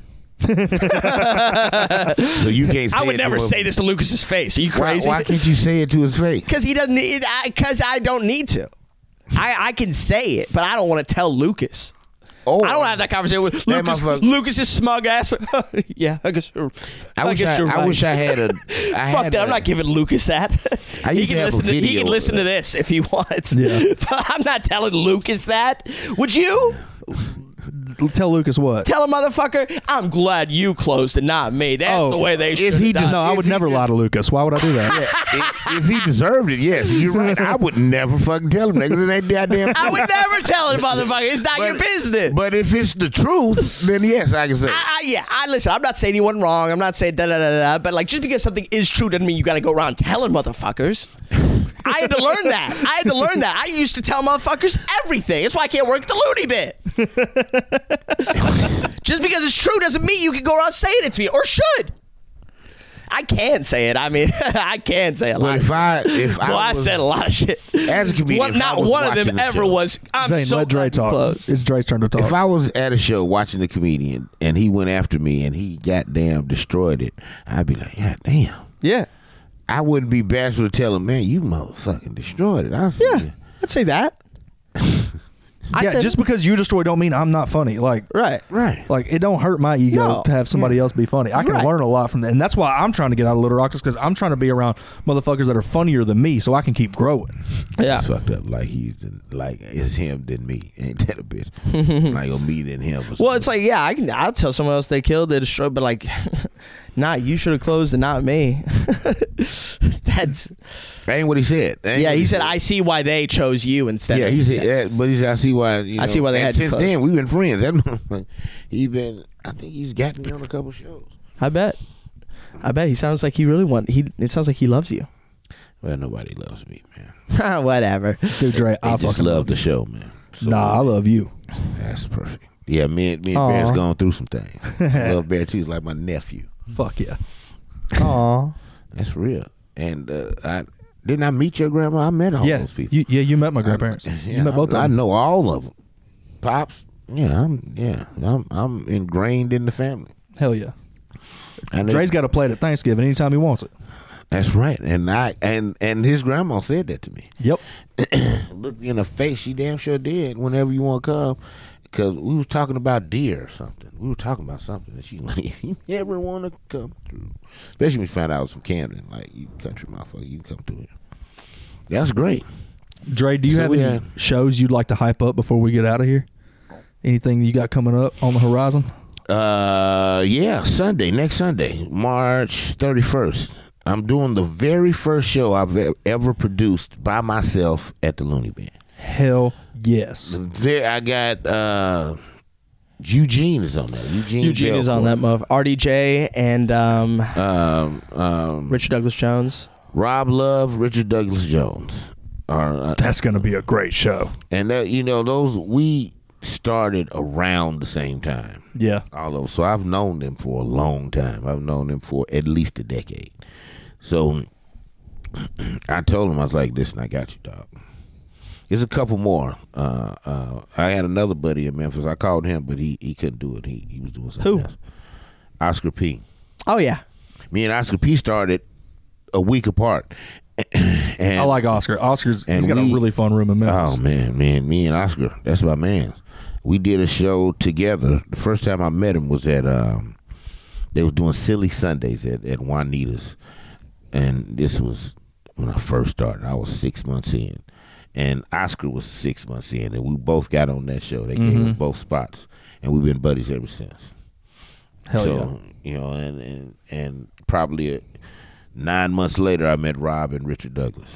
So you can't. Say I would it to never him. say this to Lucas's face. Are you Why, crazy? why can't you say it to his face? Because he doesn't need. Because I, I don't need to. I, I can say it, but I don't want to tell Lucas. Oh, I don't have that conversation with That Lucas. motherfucker- Lucas's smug ass. Yeah, I guess. You're, I wish guess I, you're I right. wish I had a. I Fuck had that! a- I'm not giving Lucas that. I he used to can have a listen. To, he video can of listen to that. this if he wants. Yeah. But I'm not telling Lucas that. Would you Tell Lucas what? tell a motherfucker? I'm glad you closed and not me. That's Oh, the way they should. if he have done. does- No, I If would he never did- lie to Lucas. Why would I do that? if, if he deserved it, yes, you're right. I would never fucking tell him that because it ain't goddamn. I would never tell a motherfucker. It's not your business. But if it's the truth, then yes, I can say. I, I, yeah, I listen. I'm not saying anyone wrong. I'm not saying da da da da. But like, just because something is true doesn't mean you got to go around telling motherfuckers. I had to learn that. I had to learn that. I used to tell motherfuckers everything. That's why I can't work the loony bit. Just because it's true doesn't mean you can go around saying it to me, or should. I can say it. I mean, I can say a lot. But if I, if well, I, I, was, said a lot of shit. as a comedian, One- if I not was one of watching them the ever show- was. I'm Zane, so let Dre glad you talk. closed. It's Dre's turn to talk. If I was at a show watching the comedian and he went after me and he goddamn destroyed it, I'd be like, yeah, damn. Yeah, I wouldn't be bashful to tell him, man, you motherfucking destroyed it. I see yeah. you. I'd say that. I yeah, said- just because you destroy don't mean I'm not funny. Like, right. Right. like it don't hurt my ego No. to have somebody else be funny. I can Right. learn a lot from that, and that's why I'm trying to get out of Little Rock, because I'm trying to be around motherfuckers that are funnier than me, so I can keep growing. Yeah. It's fucked up. Like he's the, like it's him than me. Ain't that a bitch? Like or me than him. Or Well, it's like, yeah, I can. I'll tell someone else they killed, they destroyed, but like, nah, you should have closed and not me. That's that ain't what he said. That ain't yeah. what He said, I see why they chose you instead. Yeah, of he said, yeah, but he said, I see why. You know, I see why they and had to since close. then we've been friends. That motherfucker, he been. I think he's gotten me on a couple shows. I bet. I bet he sounds like he really want. He. It sounds like he loves you. Well, nobody loves me, man. Whatever. Dude, Dre, I I just fucking love love the you. show, man. So, Nah, I love you. That's perfect. Yeah, me and me and Aw. Bear's gone through some things. I love Bear too. He's like my nephew. Fuck yeah. Aw. That's real. And uh, I didn't I meet your grandma? I met all Yeah, those people. you, yeah, you met my grandparents. I, yeah, you met both I, of I them. know all of them. Pops. Yeah, I'm. Yeah, I'm. I'm ingrained in the family. Hell yeah. And they- Dre's got a plate at Thanksgiving anytime he wants it. That's right. And I and and his grandma said that to me. Yep. Look in the face. She damn sure did. Whenever you want to come, because we was talking about deer or something. We were talking about something, and she like, if you ever want to come through, especially when she found out I was from Camden, like, you country motherfucker, you come through here. That's great. Dre, do you So have we any had- shows you'd like to hype up before we get out of here? Anything you got coming up on the horizon? Uh, yeah, Sunday, next Sunday, March thirty-first. I'm doing the very first show I've e- ever produced by myself at the Looney Bin. Hell yes. There, I got uh, Eugene is on that. Eugene, Eugene is on that muff. R D J and um, Um, um, Richard Douglas Jones. Rob Love, Richard Douglas Jones, are, uh, That's going to be a great show. and that, you know, those we started around the same time. Yeah. All of so I've known them for a long time. I've known them for at least a decade. So I told him, I was like, "Listen, I got you, dog." There's a couple more. Uh, uh, I had another buddy in Memphis. I called him, but he, he couldn't do it. He he was doing something Who? else. Oscar P. Oh yeah. Me and Oscar P started a week apart. And I like Oscar. Oscar's and he's got we- a really fun room in Memphis. Oh man, man, me and Oscar, that's my man. We did a show together. The first time I met him was at um, they was doing Silly Sundays at, at Juanita's, and this was when I first started. I was six months in, and Oscar was six months in, and we both got on that show. They gave us both spots, and we've been buddies ever since. Hell so you know, and and and probably a, nine months later, I met Rob and Richard Douglas.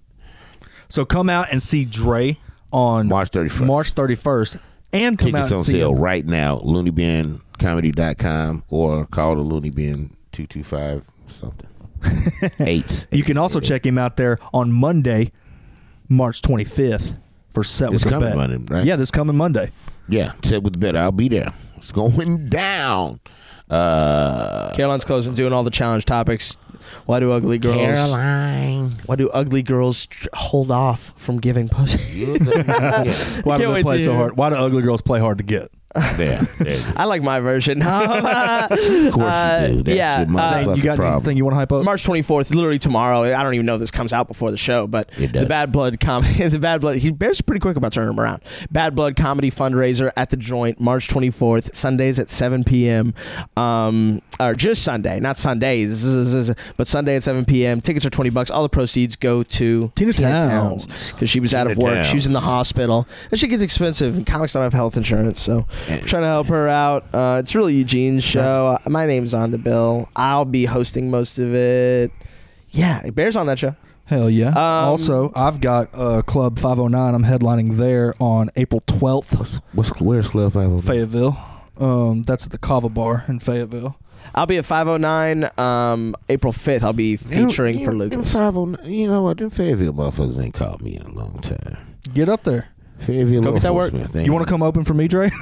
So come out and see Dre on March thirty-first. March thirty-first. And come Tickets out on and see sale him. right now, looney bin comedy dot com, or call the Looney Bin two two five something. Eights. You can also check him out there on Monday, March twenty-fifth for Set This with the coming Bet. Monday, right? Yeah, this coming Monday. Yeah, set with the bet. I'll be there. It's going down. Uh, Caroline's closing, doing all the challenge topics. Why do ugly girls? Caroline. Why do ugly girls tr- hold off from giving pussy? You're the- yeah. Why do Can't they wait play to so hear. hard? Why do ugly girls play hard to get? There, there it is. I like my version. of Of course you do. That's yeah, your uh, motherfucking you got problem. anything you want to hype up? March twenty-fourth, literally tomorrow. I don't even know if this comes out before the show, but It does. the Bad Blood comedy, the Bad Blood, he bears pretty quick about turning him around. Bad Blood comedy fundraiser at the Joint, March twenty-fourth, Sundays at seven p.m. Um, or just Sunday, not Sundays, but Sunday at seven p.m. Tickets are twenty bucks. All the proceeds go to Tina Towns. because she was out of Tina work. She was in the Towns. hospital, and she gets expensive. And comics don't have health insurance, so I'm trying to help her out. Uh, it's really Eugene's show. My name's on the bill. I'll be hosting most of it. Yeah, Bear's on that show. Hell yeah. Um, also, I've got uh, Club five oh nine. I'm headlining there on April twelfth, What's, what's where's Club five oh? Fayetteville. Um, that's at the Kava Bar in Fayetteville. I'll be at five oh nine um, April fifth. I'll be featuring for Lucas. You know what? Them Fayetteville motherfuckers ain't called me in a long time. Get up there. Fayetteville Go get that work. Enforcement, they You want to come open for me, Dre?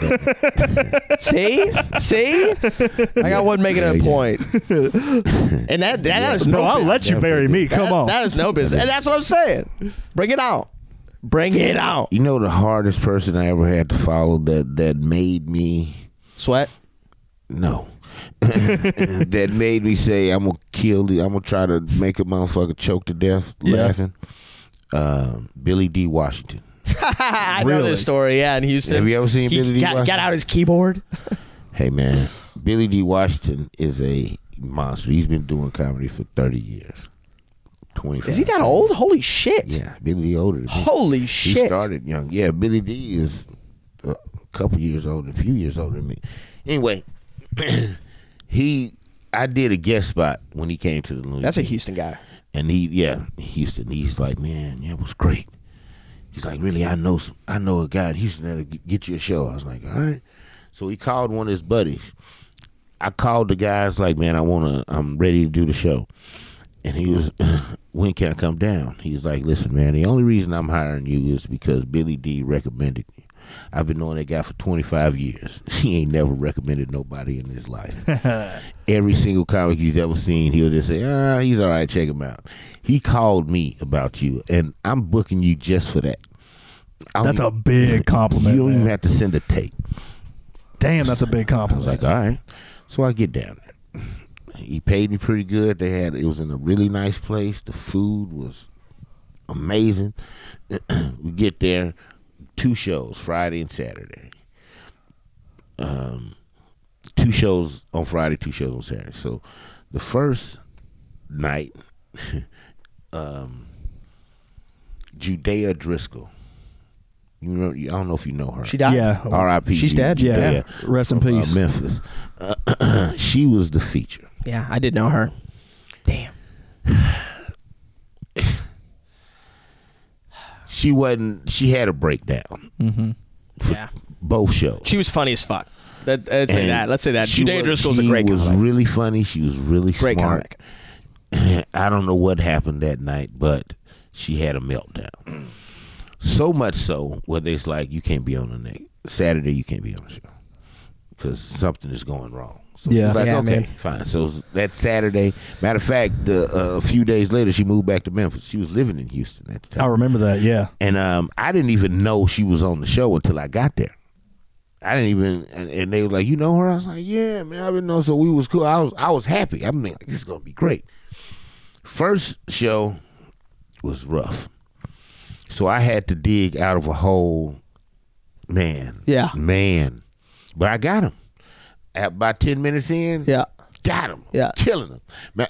See? See? I got one making a Yeah, yeah. point. And that, that is no Bro, I'll business. let you bury me. Come That- on. That is no business. And that's what I'm saying. Bring it out. Bring it out. You know the hardest person I ever had to follow that that made me Sweat. no. that made me say I'm gonna kill the I'm gonna try to make a motherfucker choke to death Yeah. laughing. Um, Billy D. Washington. I know Really? this story. Yeah, in Houston. Have you ever seen He Billy D. got, Washington? got out his keyboard. Hey man, Billy D. Washington is a monster. He's been doing comedy for thirty years. twenty-five. Is he that old? Holy shit. Yeah, Billy D. older than me. Holy He shit. started young. Yeah, Billy D is a couple years older, a few years older than me. Anyway, he, I did a guest spot when he came to the Looney That's a Bin. Houston guy. And he, yeah, Houston. He's like, man, yeah, it was great. He's like, really, I know, some, I know a guy in Houston that'll g- get you a show. I was like, all right. So he called one of his buddies. I called the guys like, man, I wanna, I'm ready to do the show. And he was, when can I come down? He was like, listen, man, the only reason I'm hiring you is because Billy D recommended you. I've been knowing that guy for twenty-five years. He ain't never recommended nobody in his life. Every single comic he's ever seen, he'll just say, ah, he's all right, check him out. He called me about you, and I'm booking you just for that. I don't That's a even- big compliment. You don't man. even have to send a tape. Damn, that's a big I compliment. was like, all right. So I get down there. he paid me pretty good. They had it was in a really nice place. The food was amazing. We get there, two shows, Friday and Saturday. Um, two shows on Friday, two shows on Saturday. So the first night, um, Judea Driscoll. You remember, I don't know if you know her. She died. Yeah. R I P She's dead? Yeah. Rest in from, uh, peace. Memphis. Uh, she was the feature. Yeah, I did know her. Damn. She wasn't. She had a breakdown. Mm-hmm. Yeah. Both shows. She was funny as fuck. That, let's say And that. Let's say that. she Judea was- Driscoll's a she great was comic. really funny. She was really Great smart. comic. I don't know what happened that night, but she had a meltdown. So much so where it's like you can't be on the next Saturday. You can't be on the show because something is going wrong. So Yeah. she's like, Yeah, okay, man. fine. So that Saturday, matter of fact, the, uh, a few days later, she moved back to Memphis. She was living in Houston at the time. I remember that. Yeah. And um, I didn't even know she was on the show until I got there. I didn't even, and, and they were like, "You know her?" I was like, "Yeah, man, I didn't know." So we was cool. I was, I was happy. I mean, this is gonna be great. First show was rough, so I had to dig out of a hole, man. Yeah. man. But I got him. At about ten minutes in, Yeah. got him. Yeah. killing him. Man,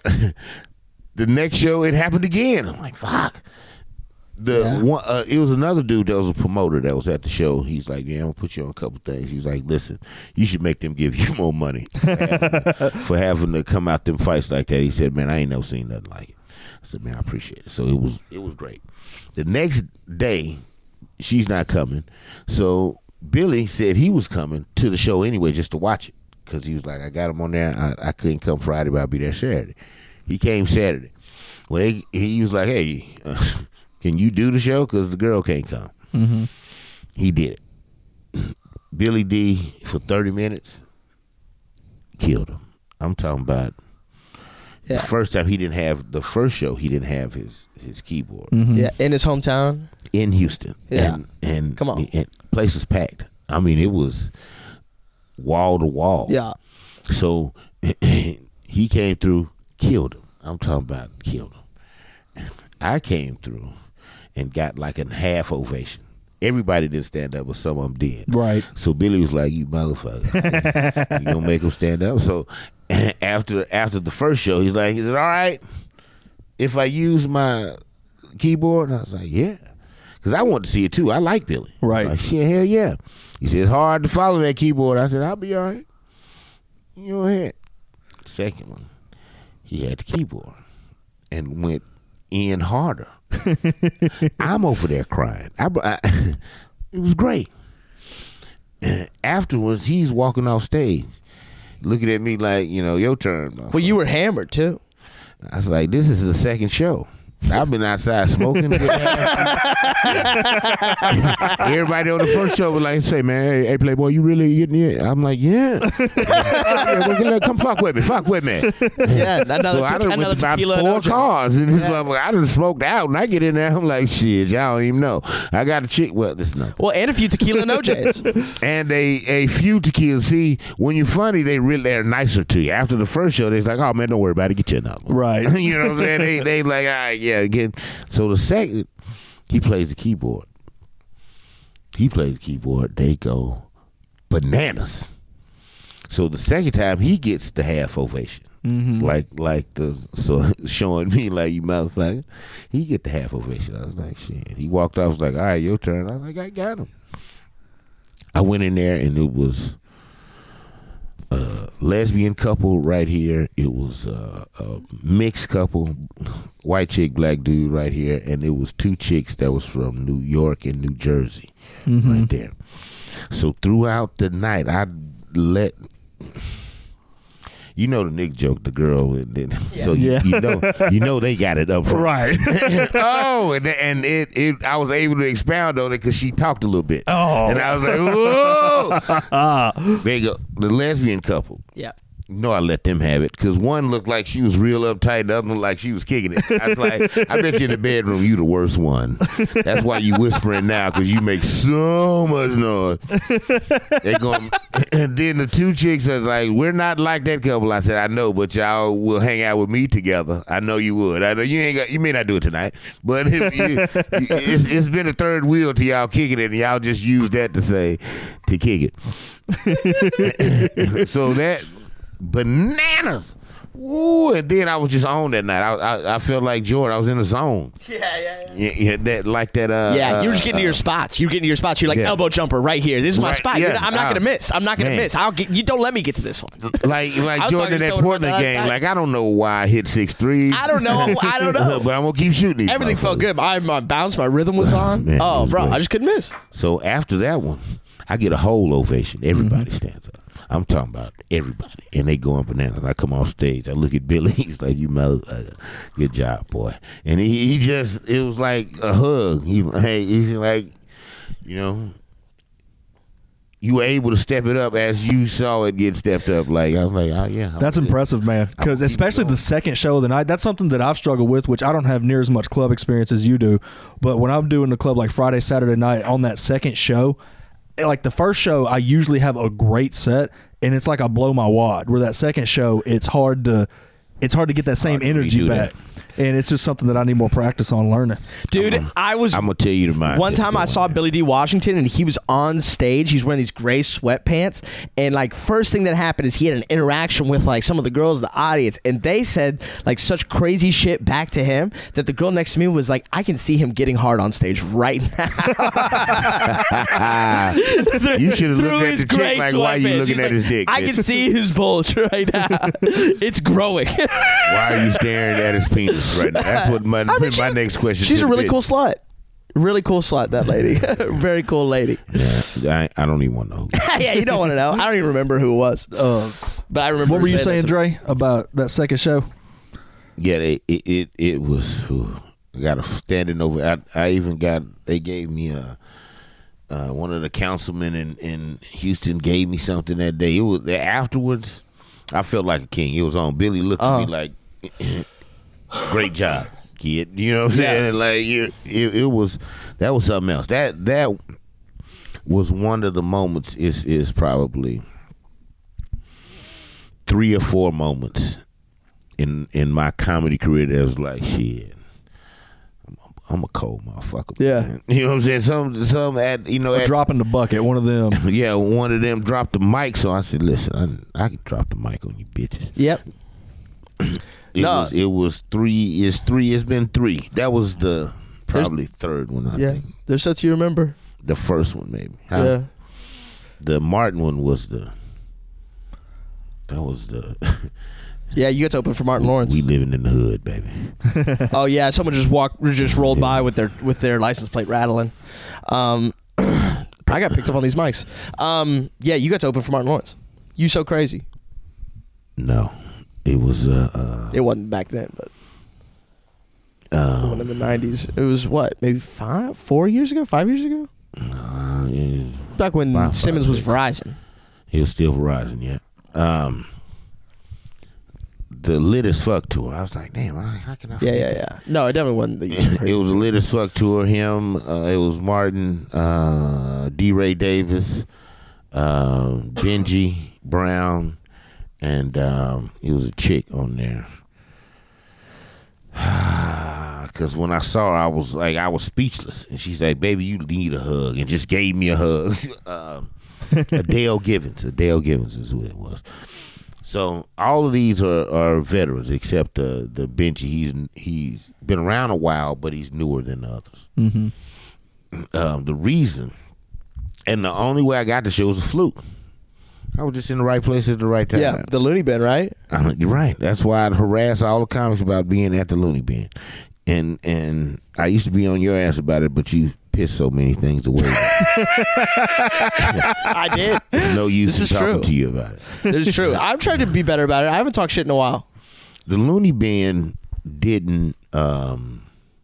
the next show, it happened again. I'm like, fuck. The Yeah. one, uh, it was another dude that was a promoter that was at the show. He's like, yeah, I'm gonna put you on a couple things. He's like, listen, you should make them give you more money for having, for having to come out them fights like that. He said, man, I ain't never seen nothing like it. I said, man, I appreciate it. So it was it was great. The next day, she's not coming. So Billy said he was coming to the show anyway just to watch it because he was like, I got him on there. I, I couldn't come Friday, but I'll be there Saturday. He came Saturday. Well, they, he was like, hey, uh, can you do the show? Because the girl can't come. Mm-hmm. He did it. Billy D, for thirty minutes, killed him. I'm talking about Yeah. the first time he didn't have, the first show, he didn't have his, his keyboard Mm-hmm. Yeah. In his hometown. in Houston. Yeah. And, and, Come on. and place was packed. I mean, it was wall to wall. Yeah. So he came through, killed him. I'm talking about killed him. I came through and got like a half ovation. Everybody didn't stand up, but some of them did. Right. So Billy was like, "You motherfucker, you gonna make him stand up?" So after after the first show, he's like, "Is it all right if I use my keyboard?" And I was like, "Yeah," because I wanted to see it too. I like Billy. Right. I was like, shit, hell yeah. He said it's hard to follow that keyboard. I said, "I'll be all right. You go ahead." Second one, he had the keyboard and went in harder. I'm over there crying. I, I, it was great. Afterwards, he's walking off stage, looking at me like, you know, your turn. Well, you were hammered too. I was like, this is the second show. I've been outside smoking. Everybody on the first show was like, say, man, hey, hey Playboy, you really getting it? I'm like, yeah. Yeah, well, come fuck with me. Fuck with me. Yeah. Another, So I te- done another went to about tequila. four and O J. cars, and this Yeah. motherfucker, I done smoked out, and I get in there, I'm like, shit, y'all don't even know. I got a chick, well, this is nothing. Well, and a few tequila and O Js. And a, a few tequila. See, when you're funny, they really, they're nicer to you. After the first show, they're like, oh, man, don't worry about it, get you another one. Right. You know what I'm saying? They, they like, all right, yeah, again. So the second, he plays the keyboard. He plays the keyboard, they go bananas. So the second time, he gets the half ovation. Mm-hmm. Like, like the so showing me like you motherfucker. He get the half ovation. I was like, shit. He walked off. I was like, all right, your turn. I was like, I got him. I went in there and it was a lesbian couple right here. It was a, a mixed couple, white chick, black dude right here, and it was two chicks that was from New York and New Jersey Mm-hmm. right there. So throughout the night, I let. You know the Nick joke, the girl, and then, so you, Yeah. you know you know they got it up front. Right. Oh, and and it, it I was able to expound on it because she talked a little bit. Oh. And I was like, whoa. There you go, the lesbian couple. Yeah. No, I let them have it because one looked like she was real uptight, the other looked like she was kicking it. I was like, I bet you in the bedroom you the worst one. That's why you whispering now because you make so much noise. They going, and then the two chicks are like, we're not like that couple. I said, I know, but y'all will hang out with me together. I know you would. I know you ain't got. You may not do it tonight, but it, it, it's, it's been a third wheel to y'all kicking it, and y'all just use that to say to kick it. So that. Bananas. Ooh, and then I was just on that night. I I, I felt like Jordan. I was in the zone. Yeah, yeah, yeah. Yeah, yeah that like that. Uh, yeah, you were just uh, getting to your spots. You were getting to your spots. You're like yeah. elbow jumper right here. This is my Right, spot. yeah, You're not, I'm not I- gonna miss. I'm not gonna man. miss. I'll get. You don't let me get to this one. Like like I was Jordan in talking that so Portland about game. that. Like I don't know why I hit six threes. I don't know. I don't know. but I'm gonna keep shooting. These Everything felt motherfuckers. good. My my bounce, my rhythm was on. Man, it oh, was bro, great. I just couldn't miss. So after that one, I get a whole ovation. Everybody Mm-hmm. stands up. I'm talking about everybody, and they going bananas. I come off stage. I look at Billy. He's like, "You mother, uh, good job, boy." And he, he just, it was like a hug. He, hey, he's like, you know, you were able to step it up as you saw it get stepped up. Like I was like, oh yeah, That's impressive, man. Because keep especially going. the second show of the night, that's something that I've struggled with, which I don't have near as much club experience as you do. But when I'm doing the club like Friday, Saturday night on that second show, like the first show, I usually have a great set, and it's like I blow my wad. Where that second show, it's hard to, it's hard to get that same Hard to energy redo back. that. And it's just something that I need more practice on learning. Dude, I'm- I was I'm gonna tell you the mind. one time I saw Billy D. Washington and he was on stage. He's wearing these gray sweatpants, and like first thing that happened is he had an interaction with like some of the girls in the audience, and they said like such crazy shit back to him that the girl next to me was like, I can see him getting hard on stage right now. You should have Through looked at his the chick gray like, why are you sweatpants. looking He's at like, his dick? I can see his bulge right now. It's growing. Why are you staring at his penis right now? That's what my, I mean, my she- next question. She's to a the really bitch. cool slut. Really cool slut, that lady. Very cool lady. Yeah, I, I don't even want to know. Yeah, you don't want to know. I don't even remember who it was. Uh, but I remember. What were you saying, that to me. Dre, about that second show? Yeah, they, it, it it was. Whew, I got a standing over. I, I even got. They gave me a. Uh, one of the councilmen in, in Houston gave me something that day. It was afterwards. I felt like a king. It was on. Billy looked at me Oh. like, "Great job, kid." You know what I'm saying? Like you, it, it was. That was something else. That that was one of the moments. Is is probably three or four moments in in my comedy career that was like, shit, I'm, I'm a cold motherfucker. Yeah. man. You know what I'm saying? Some some at you know A at, drop in the bucket, one of them. yeah, one of them dropped the mic, so I said, listen, I, I can drop the mic on you bitches. Yep. It No. was it was three. It's three. It's been three. That was the probably third one. I Yeah. think There's such you remember. the first one maybe. Huh? Yeah. The Martin one was the. That was the. Yeah, you got to open for Martin Lawrence. We living in the hood, baby. Oh yeah, someone just walked, just rolled by with their with their license plate rattling. Um, I got picked up on these mics. Um, yeah, you got to open for Martin Lawrence. You so crazy. No, it was uh, uh It wasn't back then, but uh, one in the nineties. It was what, maybe five, four years ago, five years ago. uh, it, Back when Five, five, Simmons was six. Verizon. it was still Verizon, yeah. Um, the lit as fuck tour. I was like, damn, I, how can I? Yeah, forget yeah, that? yeah. No, it definitely wasn't. The It was a lit as fuck tour. Him, uh, it was Martin, uh, D. Ray Davis, uh, Benji Brown, and um, it was a chick on there. Because when I saw her, I was like, I was speechless, and she's like, "Baby, you need a hug," and just gave me a hug. um, Adele Givens, Adele Givens is what it was. So all of these are, are veterans, except the the Benji. He's he's been around a while, but he's newer than the others. Mm-hmm. Um, the reason, and the only way I got the show was a fluke. I was just in the right place at the right time. Yeah, the Looney Bin, right? I mean, you're right. That's why I'd harass all the comics about being at the Looney Bin, and and I used to be on your ass about it, but you pissed so many things away. I did. There's no use This in is talking true. to you about it. It's true. I'm trying to be better about it. I haven't talked shit in a while. The Looney Bin didn't um,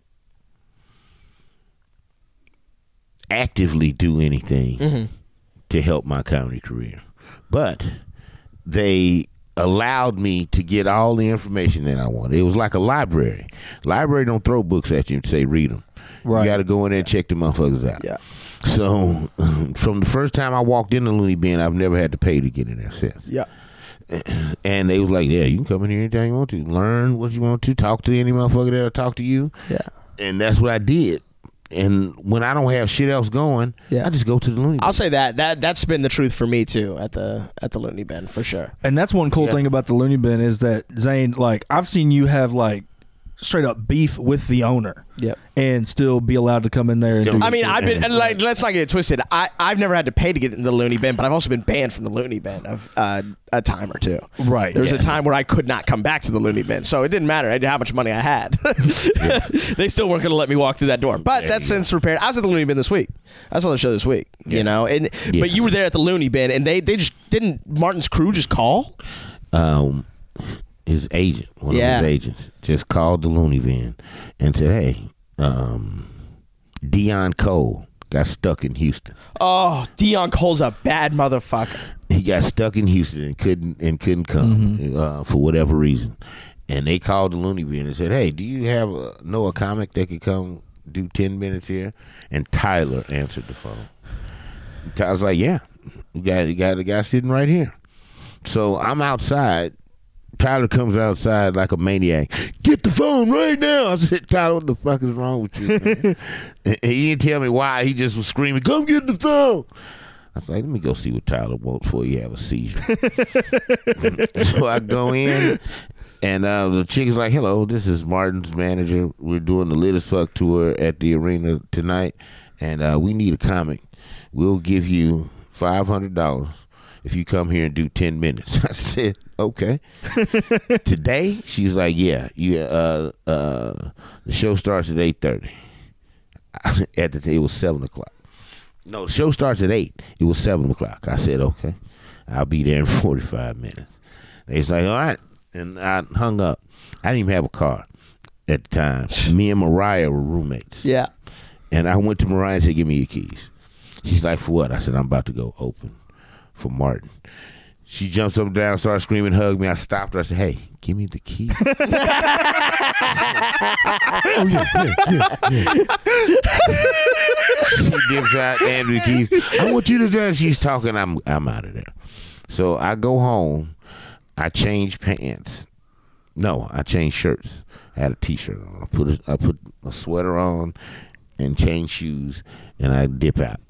actively do anything Mm-hmm. to help my comedy career, but they allowed me to get all the information that I wanted. It was like a library. Library don't throw books at you and say read them. Right. You got to go in there and check the motherfuckers out. Yeah. So from the first time I walked in the Looney Bin, I've never had to pay to get in there since. Yeah. And they was like, yeah, you can come in here anytime you want to. Learn what you want to. Talk to any motherfucker that'll talk to you. Yeah. And that's what I did. And when I don't have shit else going, yeah. I just go to the Looney Bin. I'll say that that that's been the truth for me too at the at the Looney Bin for sure. And that's one cool yeah. thing about the Looney Bin is that Zane, like I've seen you have like straight up beef with the owner. Yep. And still be allowed to come in there and do I mean, shit. I've been and like let's not get it twisted. I I've never had to pay to get in the Looney Bin, but I've also been banned from the Looney Bin of uh, a time or two. Right. There was yeah. a time where I could not come back to the Looney Bin, so it didn't matter how much money I had. They still weren't going to let me walk through that door. But that's since repaired. I was at the Looney Bin this week. I saw the show this week. Yeah. You know, and yes. But you were there at the Looney Bin, and they they just didn't. Martin's crew just call. Um. His agent, one yeah. of his agents, just called the Looney Bin and said, "Hey, um, Deion Cole got stuck in Houston." Oh, Deion Cole's a bad motherfucker. He got stuck in Houston and couldn't and couldn't come mm-hmm. uh, for whatever reason. And they called the Looney Bin and said, "Hey, do you have a, know a comic that could come do ten minutes here?" And Tyler answered the phone. I was like, "Yeah, you got you got the guy sitting right here." So I'm outside. Tyler comes outside like a maniac. Get the phone right now. I said, Tyler, what the fuck is wrong with you, man? And he didn't tell me why. He just was screaming, come get the phone. I was like, let me go see what Tyler wants before you have a seizure. So I go in, and uh, the chick is like, hello, this is Martin's manager. We're doing the Lit as Fuck tour at the arena tonight, and uh, we need a comic. We'll give you five hundred dollars if you come here and do ten minutes. I said, okay. Today? She's like, yeah. You, uh, uh, the show starts at eight thirty. At the t- it was seven o'clock. No, the show starts at eight. It was seven o'clock. I said, okay. I'll be there in forty-five minutes. They was like, all right. And I hung up. I didn't even have a car at the time. Me and Mariah were roommates. Yeah. And I went to Mariah and said, give me your keys. She's like, for what? I said, I'm about to go open for Martin. She jumps up and down, starts screaming, hugged me. I stopped her. I said, hey, give me the key. Oh, yeah, yeah, yeah, yeah. She dips out, hands me the keys. I want you to do. She's talking. I'm I'm out of there. So I go home. I change pants. No, I change shirts. I had a T-shirt on. I put a, I put a sweater on and change shoes, and I dip out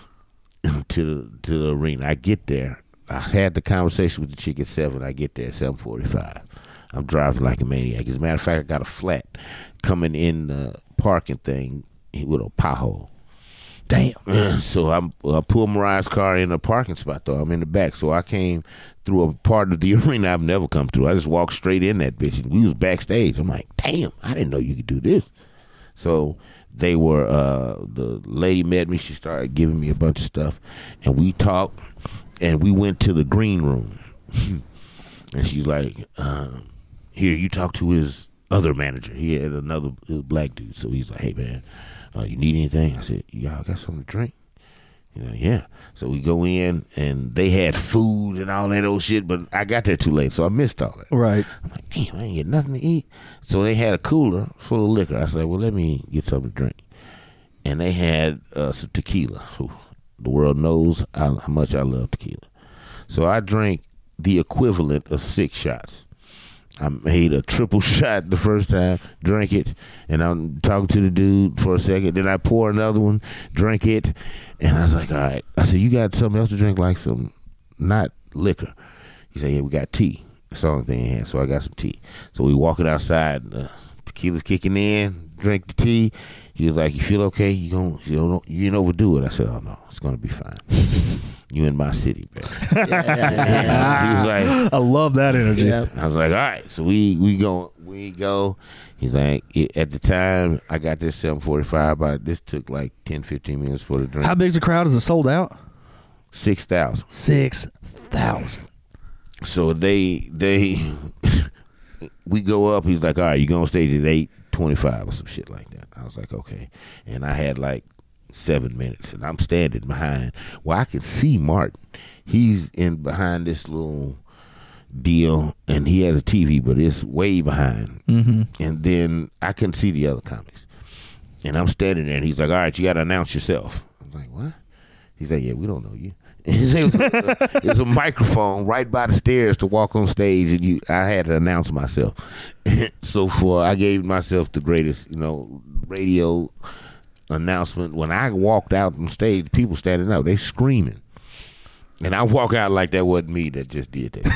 to the, to the arena. I get there. I had the conversation with the chick at seven. I get there at seven forty-five. I'm driving like a maniac. As a matter of fact, I got a flat coming in the parking thing with a pothole. Damn. So I'm, I pull Mariah's car in the parking spot, though. I'm in the back. So I came through a part of the arena I've never come through. I just walked straight in that bitch. And we was backstage. I'm like, damn, I didn't know you could do this. So they were, uh, the lady met me. She started giving me a bunch of stuff. And we talked. And we went to the green room. And she's like, um, here, you talk to his other manager. He had another he was a black dude. So he's like, hey, man, uh, you need anything? I said, y'all got something to drink? He's like, yeah. So we go in, and they had food and all that old shit, but I got there too late, so I missed all that. Right. I'm like, damn, I ain't get nothing to eat. So they had a cooler full of liquor. I said, well, let me get something to drink. And they had uh, some tequila. Ooh. The world knows how much I love tequila. So I drank the equivalent of six shots. I made a triple shot the first time, drank it, and I'm talking to the dude for a second. Then I pour another one, drank it, and I was like, all right. I said, you got something else to drink, like some, not liquor? He said, yeah, we got tea. That's the only thing he had, so I got some tea. So we walking outside, the tequila's kicking in, drink the tea. He was like, you feel okay? You don't, you don't, you didn't overdo it. I said, oh no, it's gonna be fine. You in my city, baby. Yeah, yeah, yeah. He was like, I love that energy. Yeah. I was like, all right, so we we go, we go. He's like, at the time I got this seven forty-five, but this took like ten, fifteen minutes for the drink. How big's the crowd? Is it sold out? Six thousand. Six thousand. So they they we go up. He's like, all right, you go on stage at eight twenty-five or some shit like that. I was like, okay. And I had like seven minutes, and I'm standing behind. Well, I can see Martin. He's in behind this little deal, and he has a T V, but it's way behind. Mm-hmm. And then I couldn't see the other comics. And I'm standing there, and he's like, all right, you got to announce yourself. I was like, what? He's like, yeah, we don't know you. There's a, there's a microphone right by the stairs to walk on stage, and you, I had to announce myself. So for I gave myself the greatest, you know, radio announcement. When I walked out on stage, people standing up, they screaming. And I walk out like that wasn't me that just did that.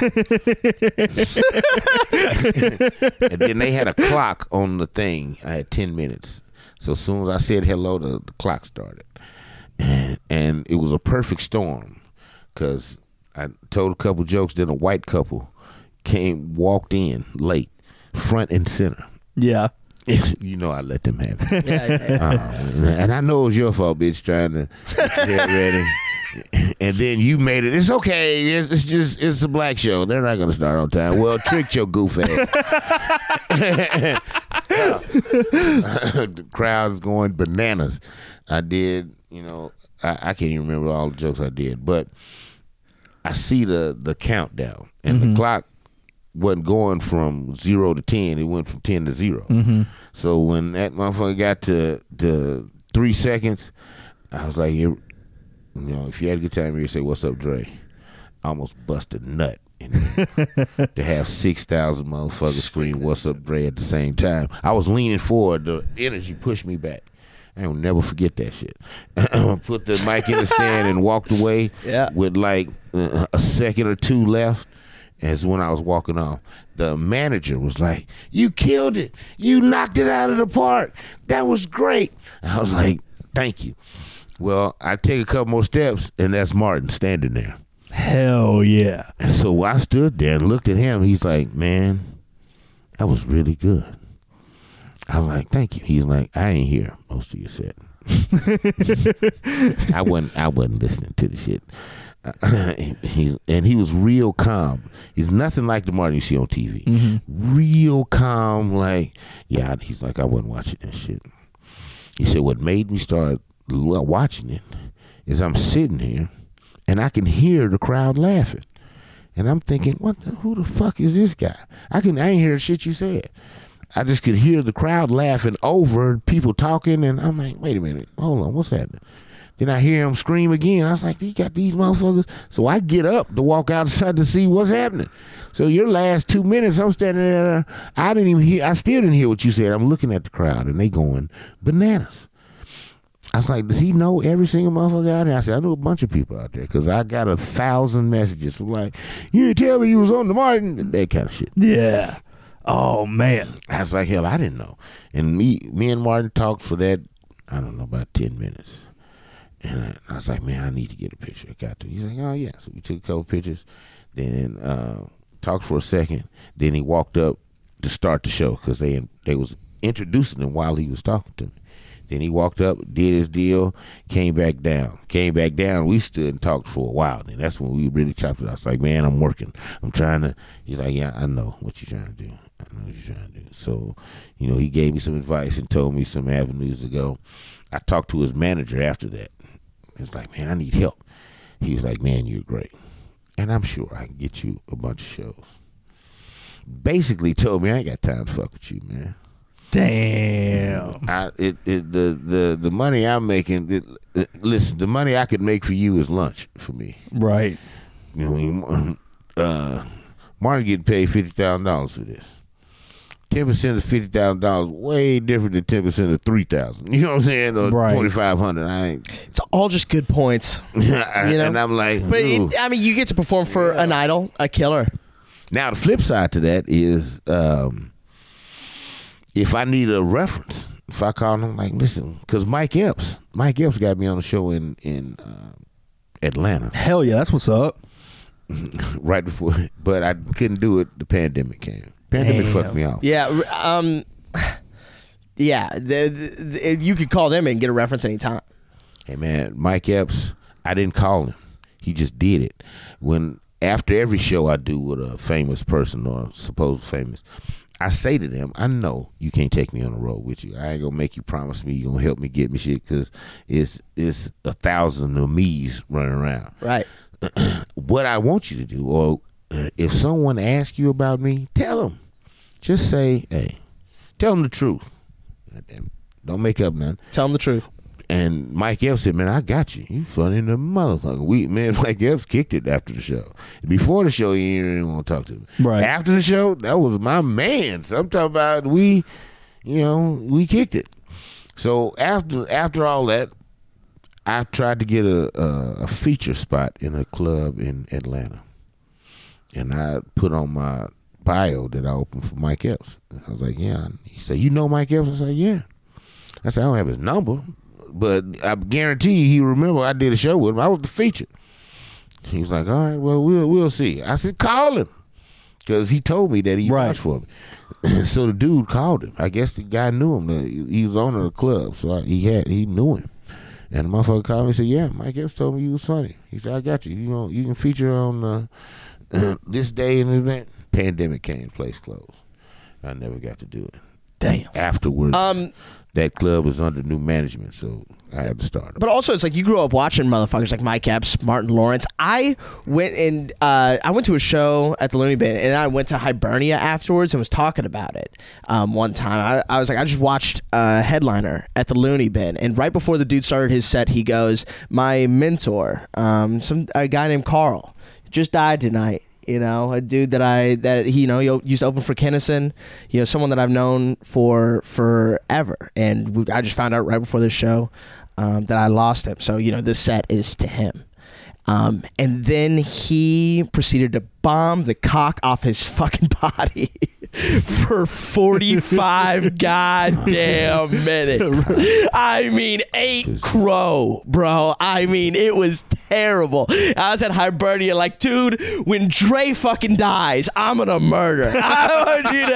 And then they had a clock on the thing. I had ten minutes. So as soon as I said hello, the, the clock started. And, and it was a perfect storm because I told a couple jokes, then a white couple came, walked in late, front and center. Yeah. You know I let them have it. Yeah, yeah, yeah. Um, and I know it was your fault, bitch, trying to get your head ready. And then you made it. It's okay. It's, it's just it's a black show. They're not going to start on time. Well, tricked your goof ass. The crowd's going bananas. I did, you know, I, I can't even remember all the jokes I did, but I see the the countdown, and mm-hmm. the clock wasn't going from zero to ten. It went from ten to zero. Mm-hmm. So when that motherfucker got to to three seconds, I was like, you know, if you had a good time here, you say, "What's up, Dre?" I almost busted nut. And to have six thousand motherfuckers scream "What's up, Dre" at the same time, I was leaning forward. The energy pushed me back. I'll never forget that shit. Put the mic in the stand and walked away yeah. with like uh, a second or two left. As when I was walking off, the manager was like, "You killed it. You knocked it out of the park. That was great." I was like, "Thank you." Well, I take a couple more steps, and that's Martin standing there. Hell yeah. And so I stood there and looked at him. He's like, "Man, that was really good." I was like, "Thank you." He's like, "I ain't hear most of your set." I wasn't. I wasn't listening to the shit. Uh, he's and he was real calm. He's nothing like the Martin you see on T V. Mm-hmm. Real calm. Like, yeah. He's like, I wasn't watching that shit. He said, what made me start watching it is I'm sitting here and I can hear the crowd laughing, and I'm thinking, what? The, who the fuck is this guy? I can. I ain't hear the shit you said. I just could hear the crowd laughing over people talking, and I'm like, wait a minute, hold on, what's happening? Then I hear him scream again. I was like, he got these motherfuckers. So I get up to walk outside to see what's happening. So your last two minutes, I'm standing there. I didn't even hear, I still didn't hear what you said. I'm looking at the crowd, and they going bananas. I was like, does he know every single motherfucker out there? I said, I know a bunch of people out there because I got a thousand messages from like, you didn't tell me you was on the Martin, that kind of shit. Yeah. Oh, man. I was like, hell, I didn't know. And me, me and Martin talked for that, I don't know, about ten minutes. And I, I was like, man, I need to get a picture. I got to. He's like, oh, yeah. So we took a couple pictures, then uh, talked for a second. Then he walked up to start the show because they they was introducing him while he was talking to me. Then he walked up, did his deal, came back down. Came back down. We stood and talked for a while. Then that's when we really chopped it. I was like, man, I'm working. I'm trying to. He's like, yeah, I know what you're trying to do. I know what you're trying to do. So, you know, he gave me some advice and told me some avenues to go. I talked to his manager after that. He was like, man, I need help. He was like, man, you're great. And I'm sure I can get you a bunch of shows. Basically told me I ain't got time to fuck with you, man. Damn. I, it, it, the, the, the money I'm making, it, it, listen, the money I could make for you is lunch for me. Right. You know, uh, Martin getting paid fifty thousand dollars for this. ten percent of fifty thousand dollars way different than ten percent of three thousand dollars. You know what I'm saying? Or right. twenty-five hundred dollars. I ain't. It's all just good points. you know? And I'm like, but it, I mean, you get to perform for yeah. an idol, a killer. Now, the flip side to that is um, if I need a reference, if I call him, like, listen, because Mike Epps, Mike Epps got me on the show in, in uh, Atlanta. Hell yeah, that's what's up. Right before, but I couldn't do it. The pandemic came. Pandemic Damn. fucked me off. Yeah, um, yeah. The, the, the, you could call them and get a reference anytime. Hey man, Mike Epps, I didn't call him. He just did it. When after every show I do with a famous person or supposed famous, I say to them, I know you can't take me on the road with you. I ain't gonna make you promise me you're gonna help me get me shit because it's it's a thousand of me's running around. Right. What I want you to do, or uh, if someone asks you about me, tell them. Just say, hey, tell them the truth. Don't make up nothing. Tell them the truth. And Mike Epps said, man, I got you. You funny the motherfucker. We, man, Mike Epps kicked it after the show. Before the show, he didn't want to talk to me. Right. After the show, that was my man. So I'm talking about we, you know, we kicked it. So after after all that, I tried to get a, a, a feature spot in a club in Atlanta. And I put on my bio that I opened for Mike Epps. I was like, yeah. He said, you know Mike Epps? I said, yeah. I said, I don't have his number, but I guarantee you he remember I did a show with him. I was the feature. He was like, all right, well, we'll we'll see. I said, call him. Because he told me that he right. watched for me. So the dude called him. I guess the guy knew him. He was owner of the club, so I, he had he knew him. And the motherfucker called me and said, yeah, Mike Epps told me you was funny. He said, I got you. You know, you can feature on uh, this day and event. Pandemic came, place closed. I never got to do it. Damn. Afterwards, Um, that club was under new management, so I had to start. But also, it's like you grew up watching motherfuckers like Mike Epps, Martin Lawrence. I went and uh, I went to a show at the Looney Bin, and I went to Hibernia afterwards and was talking about it um, one time. I, I was like, I just watched a Headliner at the Looney Bin, and right before the dude started his set, he goes, "My mentor, um, some a guy named Carl, just died tonight." You know, a dude that I that he you know he used to open for Kinnison. You know, someone that I've known for forever, and we, I just found out right before this show um, that I lost him. So you know, this set is to him. Um, and then he proceeded to bomb the cock off his fucking body for forty-five goddamn minutes. I mean, ate crow, bro. I mean, it was terrible. I was at Hibernia like, dude, when Dre fucking dies, I'm gonna murder. I want you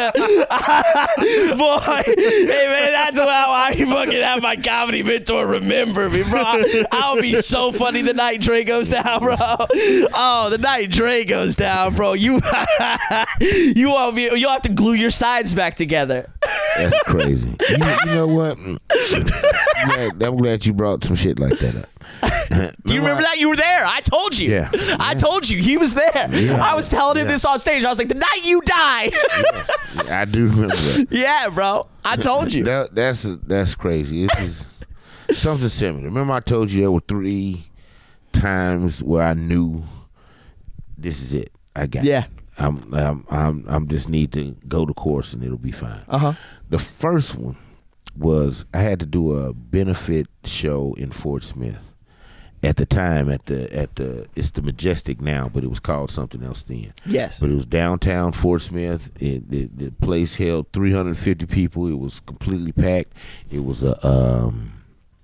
to, boy, hey man, that's how I fucking have my comedy mentor remember me, bro. I'll be so funny the night Dre goes down, bro. Oh, the night Dre goes down, bro. You, you won't be. You'll have to glue your sides back together. That's crazy. You, you know what? Yeah, I'm glad you brought some shit like that up. Do you remember that? You were there. I told you. Yeah. I told you. He was there. Yeah. I was telling him Yeah. this on stage. I was like, the night you die. Yeah. Yeah, I do remember that. Yeah, bro. I told you. That, that's that's crazy. This is something similar. Remember I told you there were three times where I knew this is it. I got Yeah. it. I'm I'm I'm I'm just need to go to course and it'll be fine. Uh-huh. The first one was I had to do a benefit show in Fort Smith. At the time, at the at the it's the Majestic now, but it was called something else then. Yes. But it was downtown Fort Smith. It, the, the place held three hundred fifty people. It was completely packed. It was a um,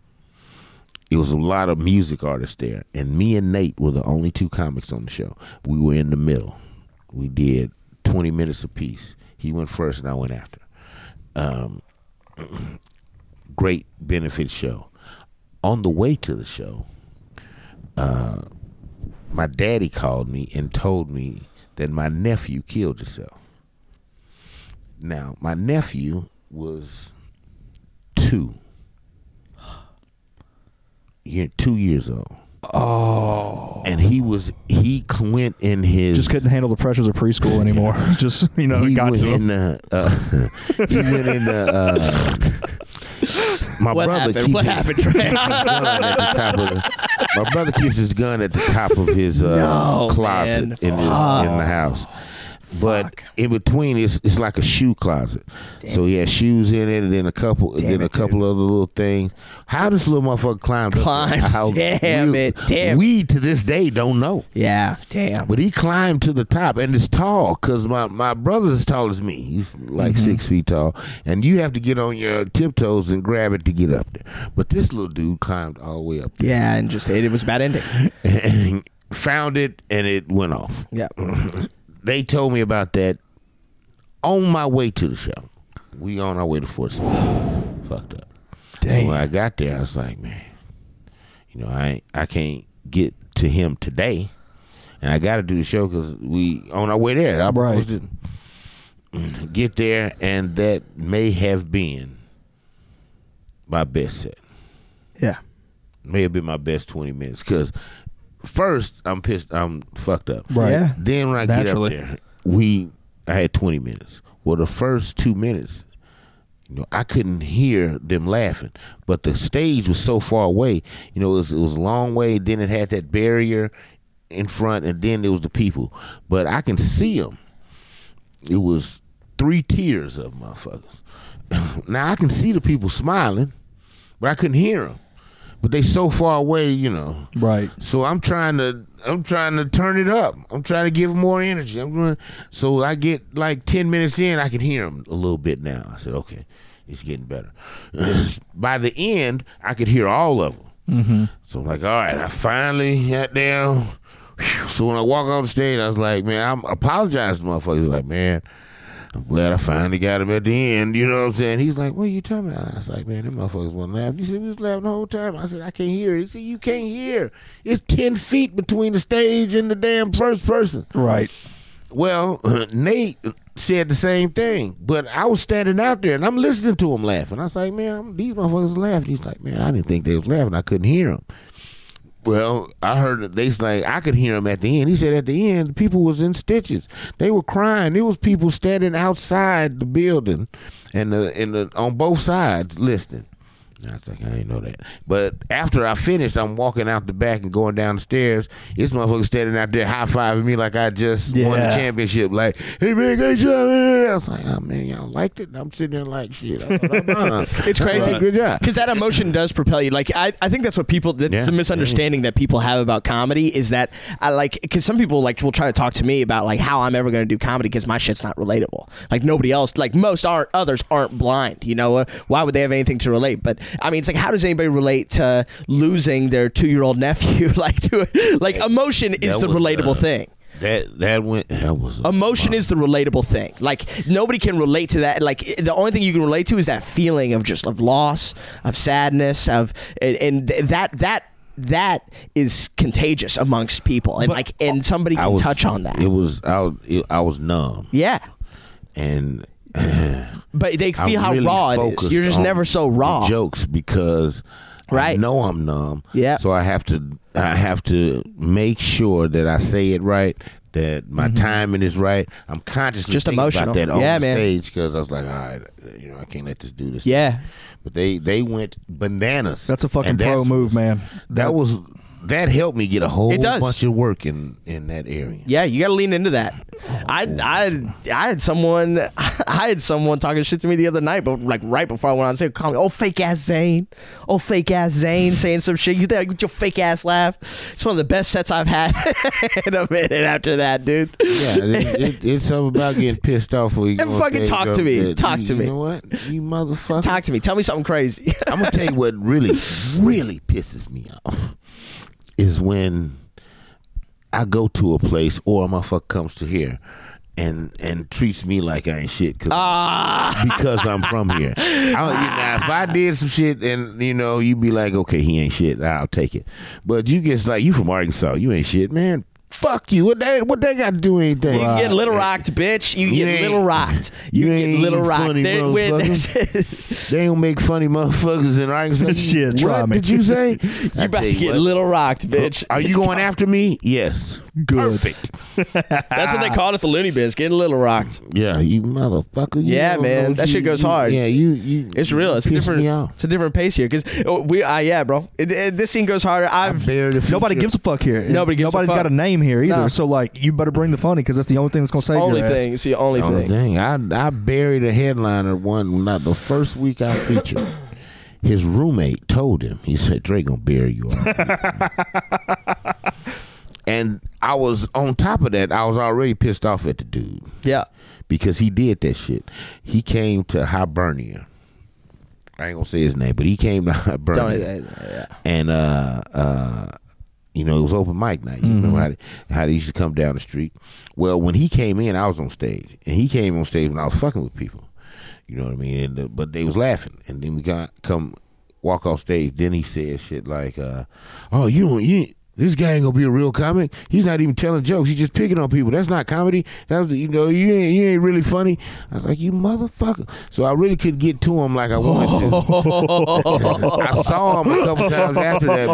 it was a lot of music artists there, and me and Nate were the only two comics on the show. We were in the middle. We did twenty minutes apiece. He went first, and I went after. Um, great benefit show. On the way to the show, uh, my daddy called me and told me that my nephew killed himself. Now, my nephew was two. Year, two years old. Oh. And he was, he went in his... Just couldn't handle the pressures of preschool anymore. Just, you know, he got went to him. in the, uh, he went in the... Uh, my What brother happened? keeps What his happened, Trey? gun at the top of the, my brother keeps his gun at the top of his uh, No, closet man. in his Fuck. in the house. But Fuck. in between, it's it's like a shoe closet. So he had shoes in it, and then a couple, and Damn then a it, couple other little things. How this little motherfucker climbed? Climbed. Up there? How Damn we, it. Damn. We to this day don't know. Yeah. Damn. But he climbed to the top, and it's tall because my, my brother's as tall as me. He's like Mm-hmm. six feet tall, and you have to get on your tiptoes and grab it to get up there. But this little dude climbed all the way up there Yeah, and just it was a bad ending. and found it, and it went off. Yeah. They told me about that on my way to the show. We on our way to Fort Smith. Fucked up. Damn. So when I got there, I was like, man, you know, I ain't, I can't get to him today, and I got to do the show because we on our way there. I Right. was to get there, and that may have been my best set. Yeah. May have been my best twenty minutes because first I'm pissed. I'm fucked up. Right. Yeah. Then when I Naturally. get up there, we I had twenty minutes. Well, the first two minutes, you know, I couldn't hear them laughing, but the stage was so far away. You know, it was, it was a long way. Then it had that barrier in front, and then there was the people. But I can see them. It was three tiers of motherfuckers. Now I can see the people smiling, but I couldn't hear them. But they so far away, you know. Right. So I'm trying to, I'm trying to turn it up. I'm trying to give them more energy. I'm going. So I get like ten minutes in, I can hear them a little bit now. I said, okay, it's getting better. By the end, I could hear all of them. Mm-hmm. So I'm like, all right, I finally got down. Whew. So when I walk on stage, I was like, man, I'm apologizing to motherfuckers. Like, man, I'm glad I finally got him at the end. You know what I'm saying? He's like, what are you talking about? I was like, man, them motherfuckers wasn't laughing. He said, we was laughing the whole time. I said, I can't hear it. He said, you can't hear. It's ten feet between the stage and the damn first person. Right. Well, Nate said the same thing, but I was standing out there and I'm listening to him laughing. I was like, man, I'm, these motherfuckers are laughing. He's like, man, I didn't think they was laughing. I couldn't hear them. Well, I heard that they like I could hear them at the end. He said at the end, people was in stitches. They were crying. There was people standing outside the building, and the and the on both sides listening. I was like, I didn't know that. But after I finished, I'm walking out the back and going down the stairs. This motherfucker standing out there high-fiving me like I just Yeah. won the championship. Like, hey, man, great job. I was like, oh, man, y'all liked it? I'm sitting there like, shit. I thought, uh-uh. It's crazy. Good job. Because that emotion does propel you. Like I, I think that's what people. That's Yeah. the misunderstanding that people have about comedy is that I like because some people like will try to talk to me about like how I'm ever going to do comedy because my shit's not relatable. Like nobody else, like most aren't others aren't blind. You know, uh, why would they have anything to relate? But I mean, it's like how does anybody relate to losing their two year old nephew? like to like emotion is That the was, relatable uh, thing. That that went. That was Emotion is the relatable thing. Like nobody can relate to that. Like the only thing you can relate to is that feeling of just of loss, of sadness, of and, and that that that is contagious amongst people. And But like and somebody I can was- touch on that. It was I was, it, I was numb, yeah. and But they I'm feel how really raw it is. focused You're just on never so the raw. jokes because I Right. know I'm numb. Yeah. So I have to I have to make sure that I say it right, that my timing is right. I'm consciously Just thinking emotional. about that on Yeah, the man. stage because I was like, all right, you know, I can't let this do this. Yeah. But they they went bananas. That's a fucking And pro that's- move, man. That was that helped me get a whole It does. bunch of work in in that area. Yeah, you got to lean into that. I, I, I had someone, I had someone talking shit to me the other night, but like right before I went on stage, call me, oh fake ass Zane, oh fake ass Zane, saying some shit. You think with your fake ass laugh? It's one of the best sets I've had in a minute after that, dude. Yeah, it, it, it's something about getting pissed off. When you And go on fucking stage talk up to me. that Talk you, to me. You know what? You motherfucker. Talk to me. Tell me something crazy. I'm gonna tell you what really, really pisses me off is when I go to a place or a motherfucker comes to here and and treats me like I ain't shit cause, Ah. because I'm from here. I, you know, if I did some shit and you know you'd be like, okay, he ain't shit, I'll take it. But you get like you from Arkansas, you ain't shit, man. Fuck you. What they what they got to do with anything? You get little rocked, bitch. You, You get ain't- little rocked. You, you get ain't little rocked. funny They- when motherfucker. there's- They don't make funny motherfuckers in Arkansas. Shit, what try me. did you say? You about to get little rocked, bitch. Are you It's going com- after me? Yes. Good. Perfect. That's what they call it at the Looney Bins, getting little rocked. Yeah, you motherfucker. You Yeah, don't man. know what That you- shit goes you- hard. Yeah, you. you It's real. It's a piss different. Me off. It's a different pace here because we. Uh, yeah, bro. It, it, this scene goes harder. I've. Buried the Nobody future. gives a fuck here. Nobody gives a Nobody's fuck. got a name here either. No. So like, you better bring the funny because that's the only thing that's gonna save only your ass. thing. It's the only Oh, thing. dang. I I buried a headliner one not the first week I featured. His roommate told him. He said, "Dre gonna bury you." All and I was on top of that. I was already pissed off at the dude Yeah. because he did that shit. He came to Hibernia. I ain't gonna say his name, but he came to Hibernia. Don't, yeah. And uh uh you know, it was open mic night. You remember how they, how they used to come down the street? Well, when he came in, I was on stage, and he came on stage when I was fucking with people. You know what I mean? And, uh, but they was laughing, and then we got come walk off stage. Then he said shit like, uh, "Oh, you don't you this guy ain't gonna be a real comic. He's not even telling jokes. He's just picking on people. That's not comedy. That's, you know, you ain't, you ain't really funny. I was like, you motherfucker. So I really couldn't get to him like I wanted to. I saw him a couple times after that,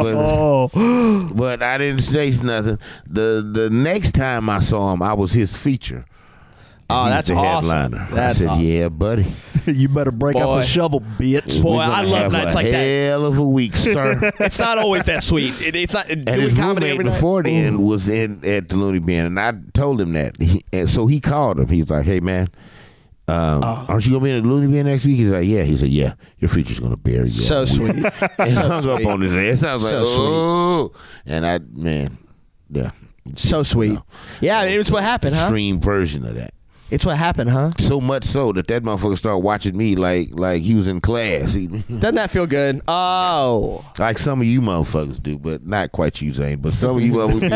but but I didn't say nothing. The the next time I saw him, I was his feature. Oh, that's the awesome. Headliner. That's I said, awesome. yeah, buddy. You better break out Boy. the shovel, bitch. Boy, We're gonna I love have nights a like that. hell of a week, sir. It's not always that sweet. It, it's not And doing his comedy roommate every night. before then was in at the Looney Bin, and I told him that. He, and so he called him. He's like, "Hey, man, um, Oh. aren't you gonna be in the Looney Bin next week?" He's like, "Yeah." He said, "Yeah, your feature's gonna bury you." So all sweet. week." And So hung up sweet. on his ass. I was like, So sweet. "Oh," and I, man, yeah, So You sweet. know, Yeah, I mean, it's what happened, huh? extreme version of that. It's what happened, huh? So much so that that motherfucker started watching me like like he was in class. He, Doesn't that feel good? Oh. like some of you motherfuckers do, but not quite you, Zane. But some of you motherfuckers do.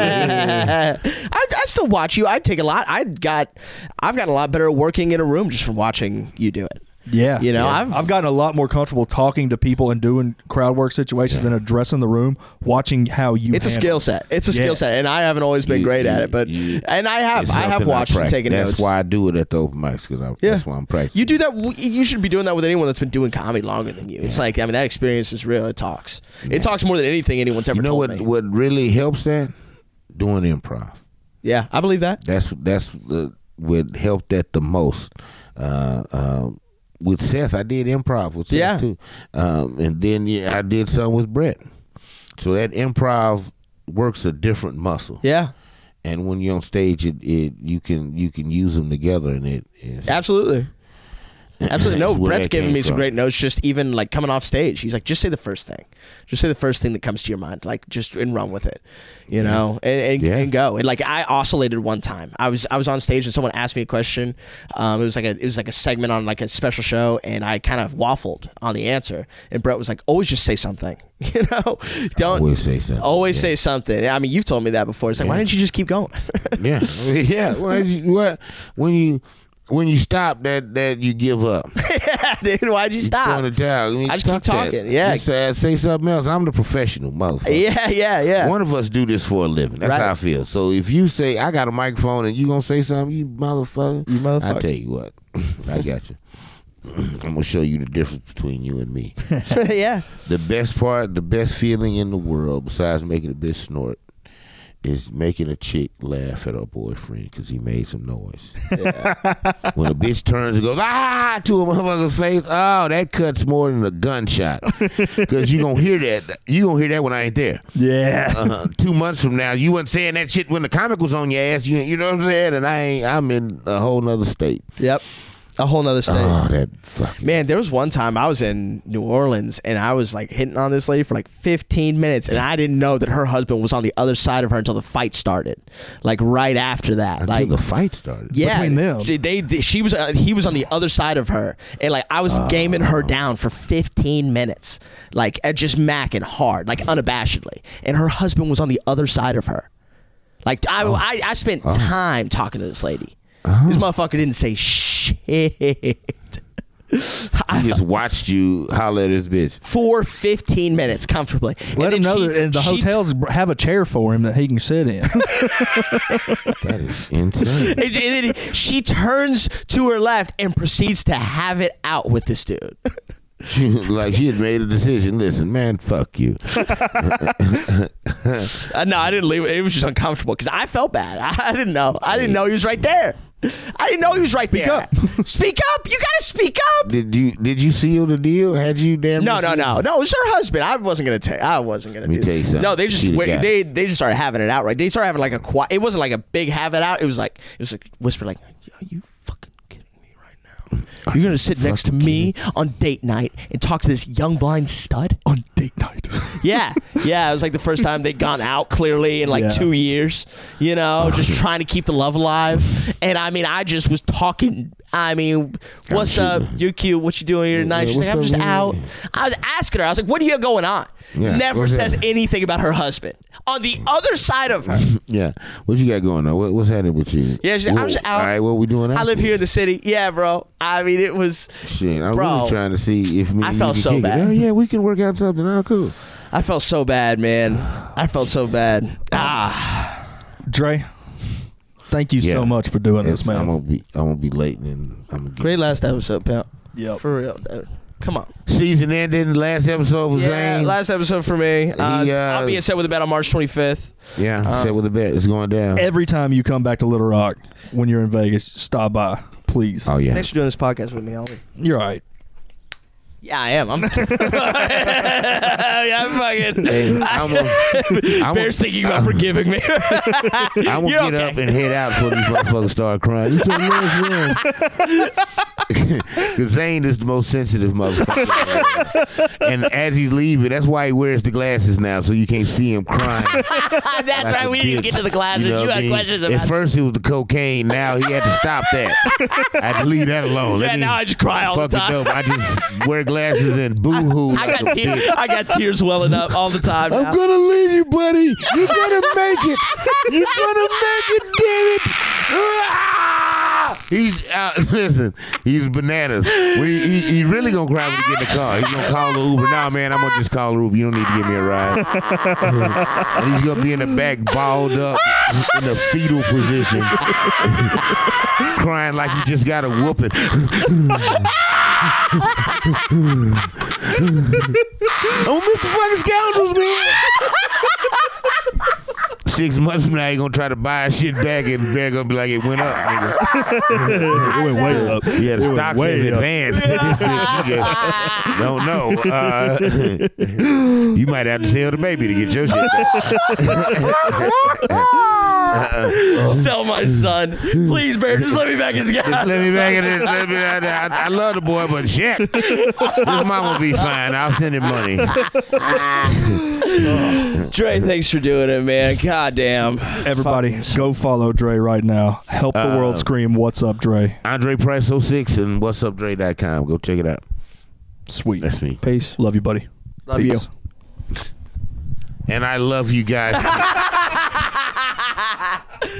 I, I still watch you. I take a lot. I got, I've gotten a lot better at working in a room just from watching you do it. Yeah, You know, yeah. I've- I've gotten a lot more comfortable talking to people and doing crowd work situations and addressing the room, watching how you. It's a handle skill it. set. It's a Yeah. skill set, and I haven't always been You- great at you- it. But you- and I have, It's I have something watched and practice. taken That's notes. why I do it at the open mics because Yeah. that's why I'm practicing. You do that. You should be doing that with anyone that's been doing comedy longer than you. It's like, I mean, that experience is real. It talks. It talks more than anything anyone's ever You know told what? me. What really helps that? Doing improv. Yeah, I believe that. That's that's the, what helped that the most. Uh, um, with Seth, I did improv with Seth Yeah. too, um, and then yeah, I did some with Brett. So that improv works a different muscle, Yeah, and when you're on stage, it, it you can you can use them together, and it is absolutely. Absolutely. No, That's where Brett's that giving came me some from. great notes, just even like coming off stage. He's like, just say the first thing. Just say the first thing that comes to your mind. Like, just and run with it, you know, and, and, Yeah. and go. And like, I oscillated one time. I was I was on stage and someone asked me a question. Um, it was like a it was like a segment on like a special show, and I kind of waffled on the answer. And Brett was like, always just say something, you know, don't Always say something. Always Yeah. say something. I mean, you've told me that before. It's like, why Yeah. didn't you just keep going? yeah, yeah. Why did you, what when you when you stop that that you give up. Dude, why'd you You stop? throw in the towel. I, mean, I just keep fuck that. talking, yeah. Just say, say something else. I'm the professional motherfucker. Yeah, yeah, yeah. One of us do this for a living. That's Right. how I feel. So if you say I got a microphone and you gonna say something, you motherfucker, You motherfucker. I tell you what, I got you. I'm gonna show you the difference between you and me. yeah. The best part, the best feeling in the world, besides making a bitch snort, is making a chick laugh at her boyfriend because he made some noise. When a bitch turns and goes ah to a motherfucker's face, oh, that cuts more than a gunshot. Because you gonna hear that. You gonna hear that when I ain't there. Yeah. Uh, two months from now, you wasn't saying that shit when the comic was on your ass. You, you know what I'm saying? And I ain't. I'm in a whole nother state. Yep. A whole nother state. Oh, that fucking Man, there was one time I was in New Orleans and I was like hitting on this lady for like fifteen minutes, and I didn't know that her husband was on the other side of her until the fight started. Like right after that. until like the fight started. yeah, Between them. She, they, they- she was uh, he was on the other side of her, and like I was gaming her down for fifteen minutes, like uh, just macking hard, like unabashedly, and her husband was on the other side of her. Like I, I, I spent time talking to this lady. This motherfucker didn't say shit. He just watched you holler at his bitch. For fifteen minutes comfortably. Let him And then know she- that and the she- hotels have a chair for him that he can sit in. That is insane. and then she turns to her left and proceeds to have it out with this dude. She, like she had made a decision. Listen, man, fuck you. Uh, no, I didn't leave. It was just uncomfortable because I felt bad. I, I didn't know. I didn't know he was right there. I didn't know he was right Speak there. up. Speak up. You gotta speak up. Did you did you seal the deal? Had you damn No, near no, sealed no, it? no. It was her husband. I wasn't gonna tell. I wasn't gonna. Let me do tell you something. No, they just She the wait, guy. they they just started having it out. Right. They started having like a quiet. It wasn't like a big have it out. It was like it was like whisper like, "Are you fucking kidding me right now? You're gonna sit next to fucking me on date night and talk to this young blind stud On date night. Yeah, yeah. It was like the first time they'd gone out clearly in like Yeah. two years. You know, just trying to keep the love alive. And I mean, I just was talking. I mean, what's shooting. up? You're cute. What you doing here tonight? Yeah, She's like, what's I'm up, just man? out. I was asking her. I was like, what do you got going on? Yeah, Never what's says that? anything about her husband. On the other side of her, Yeah. What you got going on? What, what's happening with you? Yeah, she's like, What- I'm just out. All right, what we doing? I live here in afterwards? the city. Yeah, bro. I mean, it was. Shit, I'm Bro. really trying to see if me I and you felt can so kick it. bad. Oh yeah, we can work out something. Oh, cool. I felt so bad, man. I felt so bad. Ah, Dre, thank you Yeah. so much for doing this, I'm man. gonna be I'm gonna be late and I'm gonna get great last episode, pal. Yep. For real, dude. Come on. season ending. Last episode was Yeah, Zane. last episode for me. Uh, He, uh, I'll be set with a bet on March twenty-fifth. yeah, Um, set with a bet. It's going down. Every time you come back to Little Rock when you're in Vegas, stop by, please. Oh yeah. Thanks for doing this podcast with me, Ollie. You're all right. Yeah, I am. I'm. yeah, I'm fucking. Hey, I'm gonna, I'm Bear's gonna, thinking about forgiving me. I'm gonna You're get okay. up and head out before these motherfuckers start crying. It's your last one. Because Zane is the most sensitive motherfucker. And as he's leaving, that's why he wears the glasses now, so you can't see him crying. That's like right. a We didn't bitch. get to the classes. You, know what I had mean? questions about. At first, it was the cocaine. Now he had to stop that. I had to leave that alone. Let Yeah, me now I just cry all the fuck it time. up. I just wear glasses and boo-hoo. I like got a tears. bitch. I got tears welling up all the time. I'm now. gonna leave you, buddy. You're gonna make it. You're gonna make it, damn it. Ah! He's uh, listen. He's bananas. When he, he, he really gonna cry when he get in the car. He's gonna call the Uber. Nah, man, I'm gonna just call the Uber. You don't need to give me a ride. And he's gonna be in the back, balled up in a fetal position, crying like he just got a whooping. Oh, Mister Fucking Scoundrels, man. Six months from now, he gonna try to buy shit back, and Bear gonna be like, "It went up, nigga." It went way up. Yeah, the It went stocks way have up. advanced. This bitch, you just don't know. Uh, you might have to sell the baby to get your shit back. Sell my son, please, Bear. Just let me back his Just guy. let me back in this. Let me, I, I, I love the boy, but shit, his mama will be fine. I'll send him money. Dre, thanks for doing it, man. God damn. Everybody, go follow Dre right now. Help the Uh, world scream, "What's up, Dre?" Andre Price oh six and what's up dre dot com. Go check it out. Sweet. That's me. Peace. Love you, buddy. Love Peace. you. And I love you guys.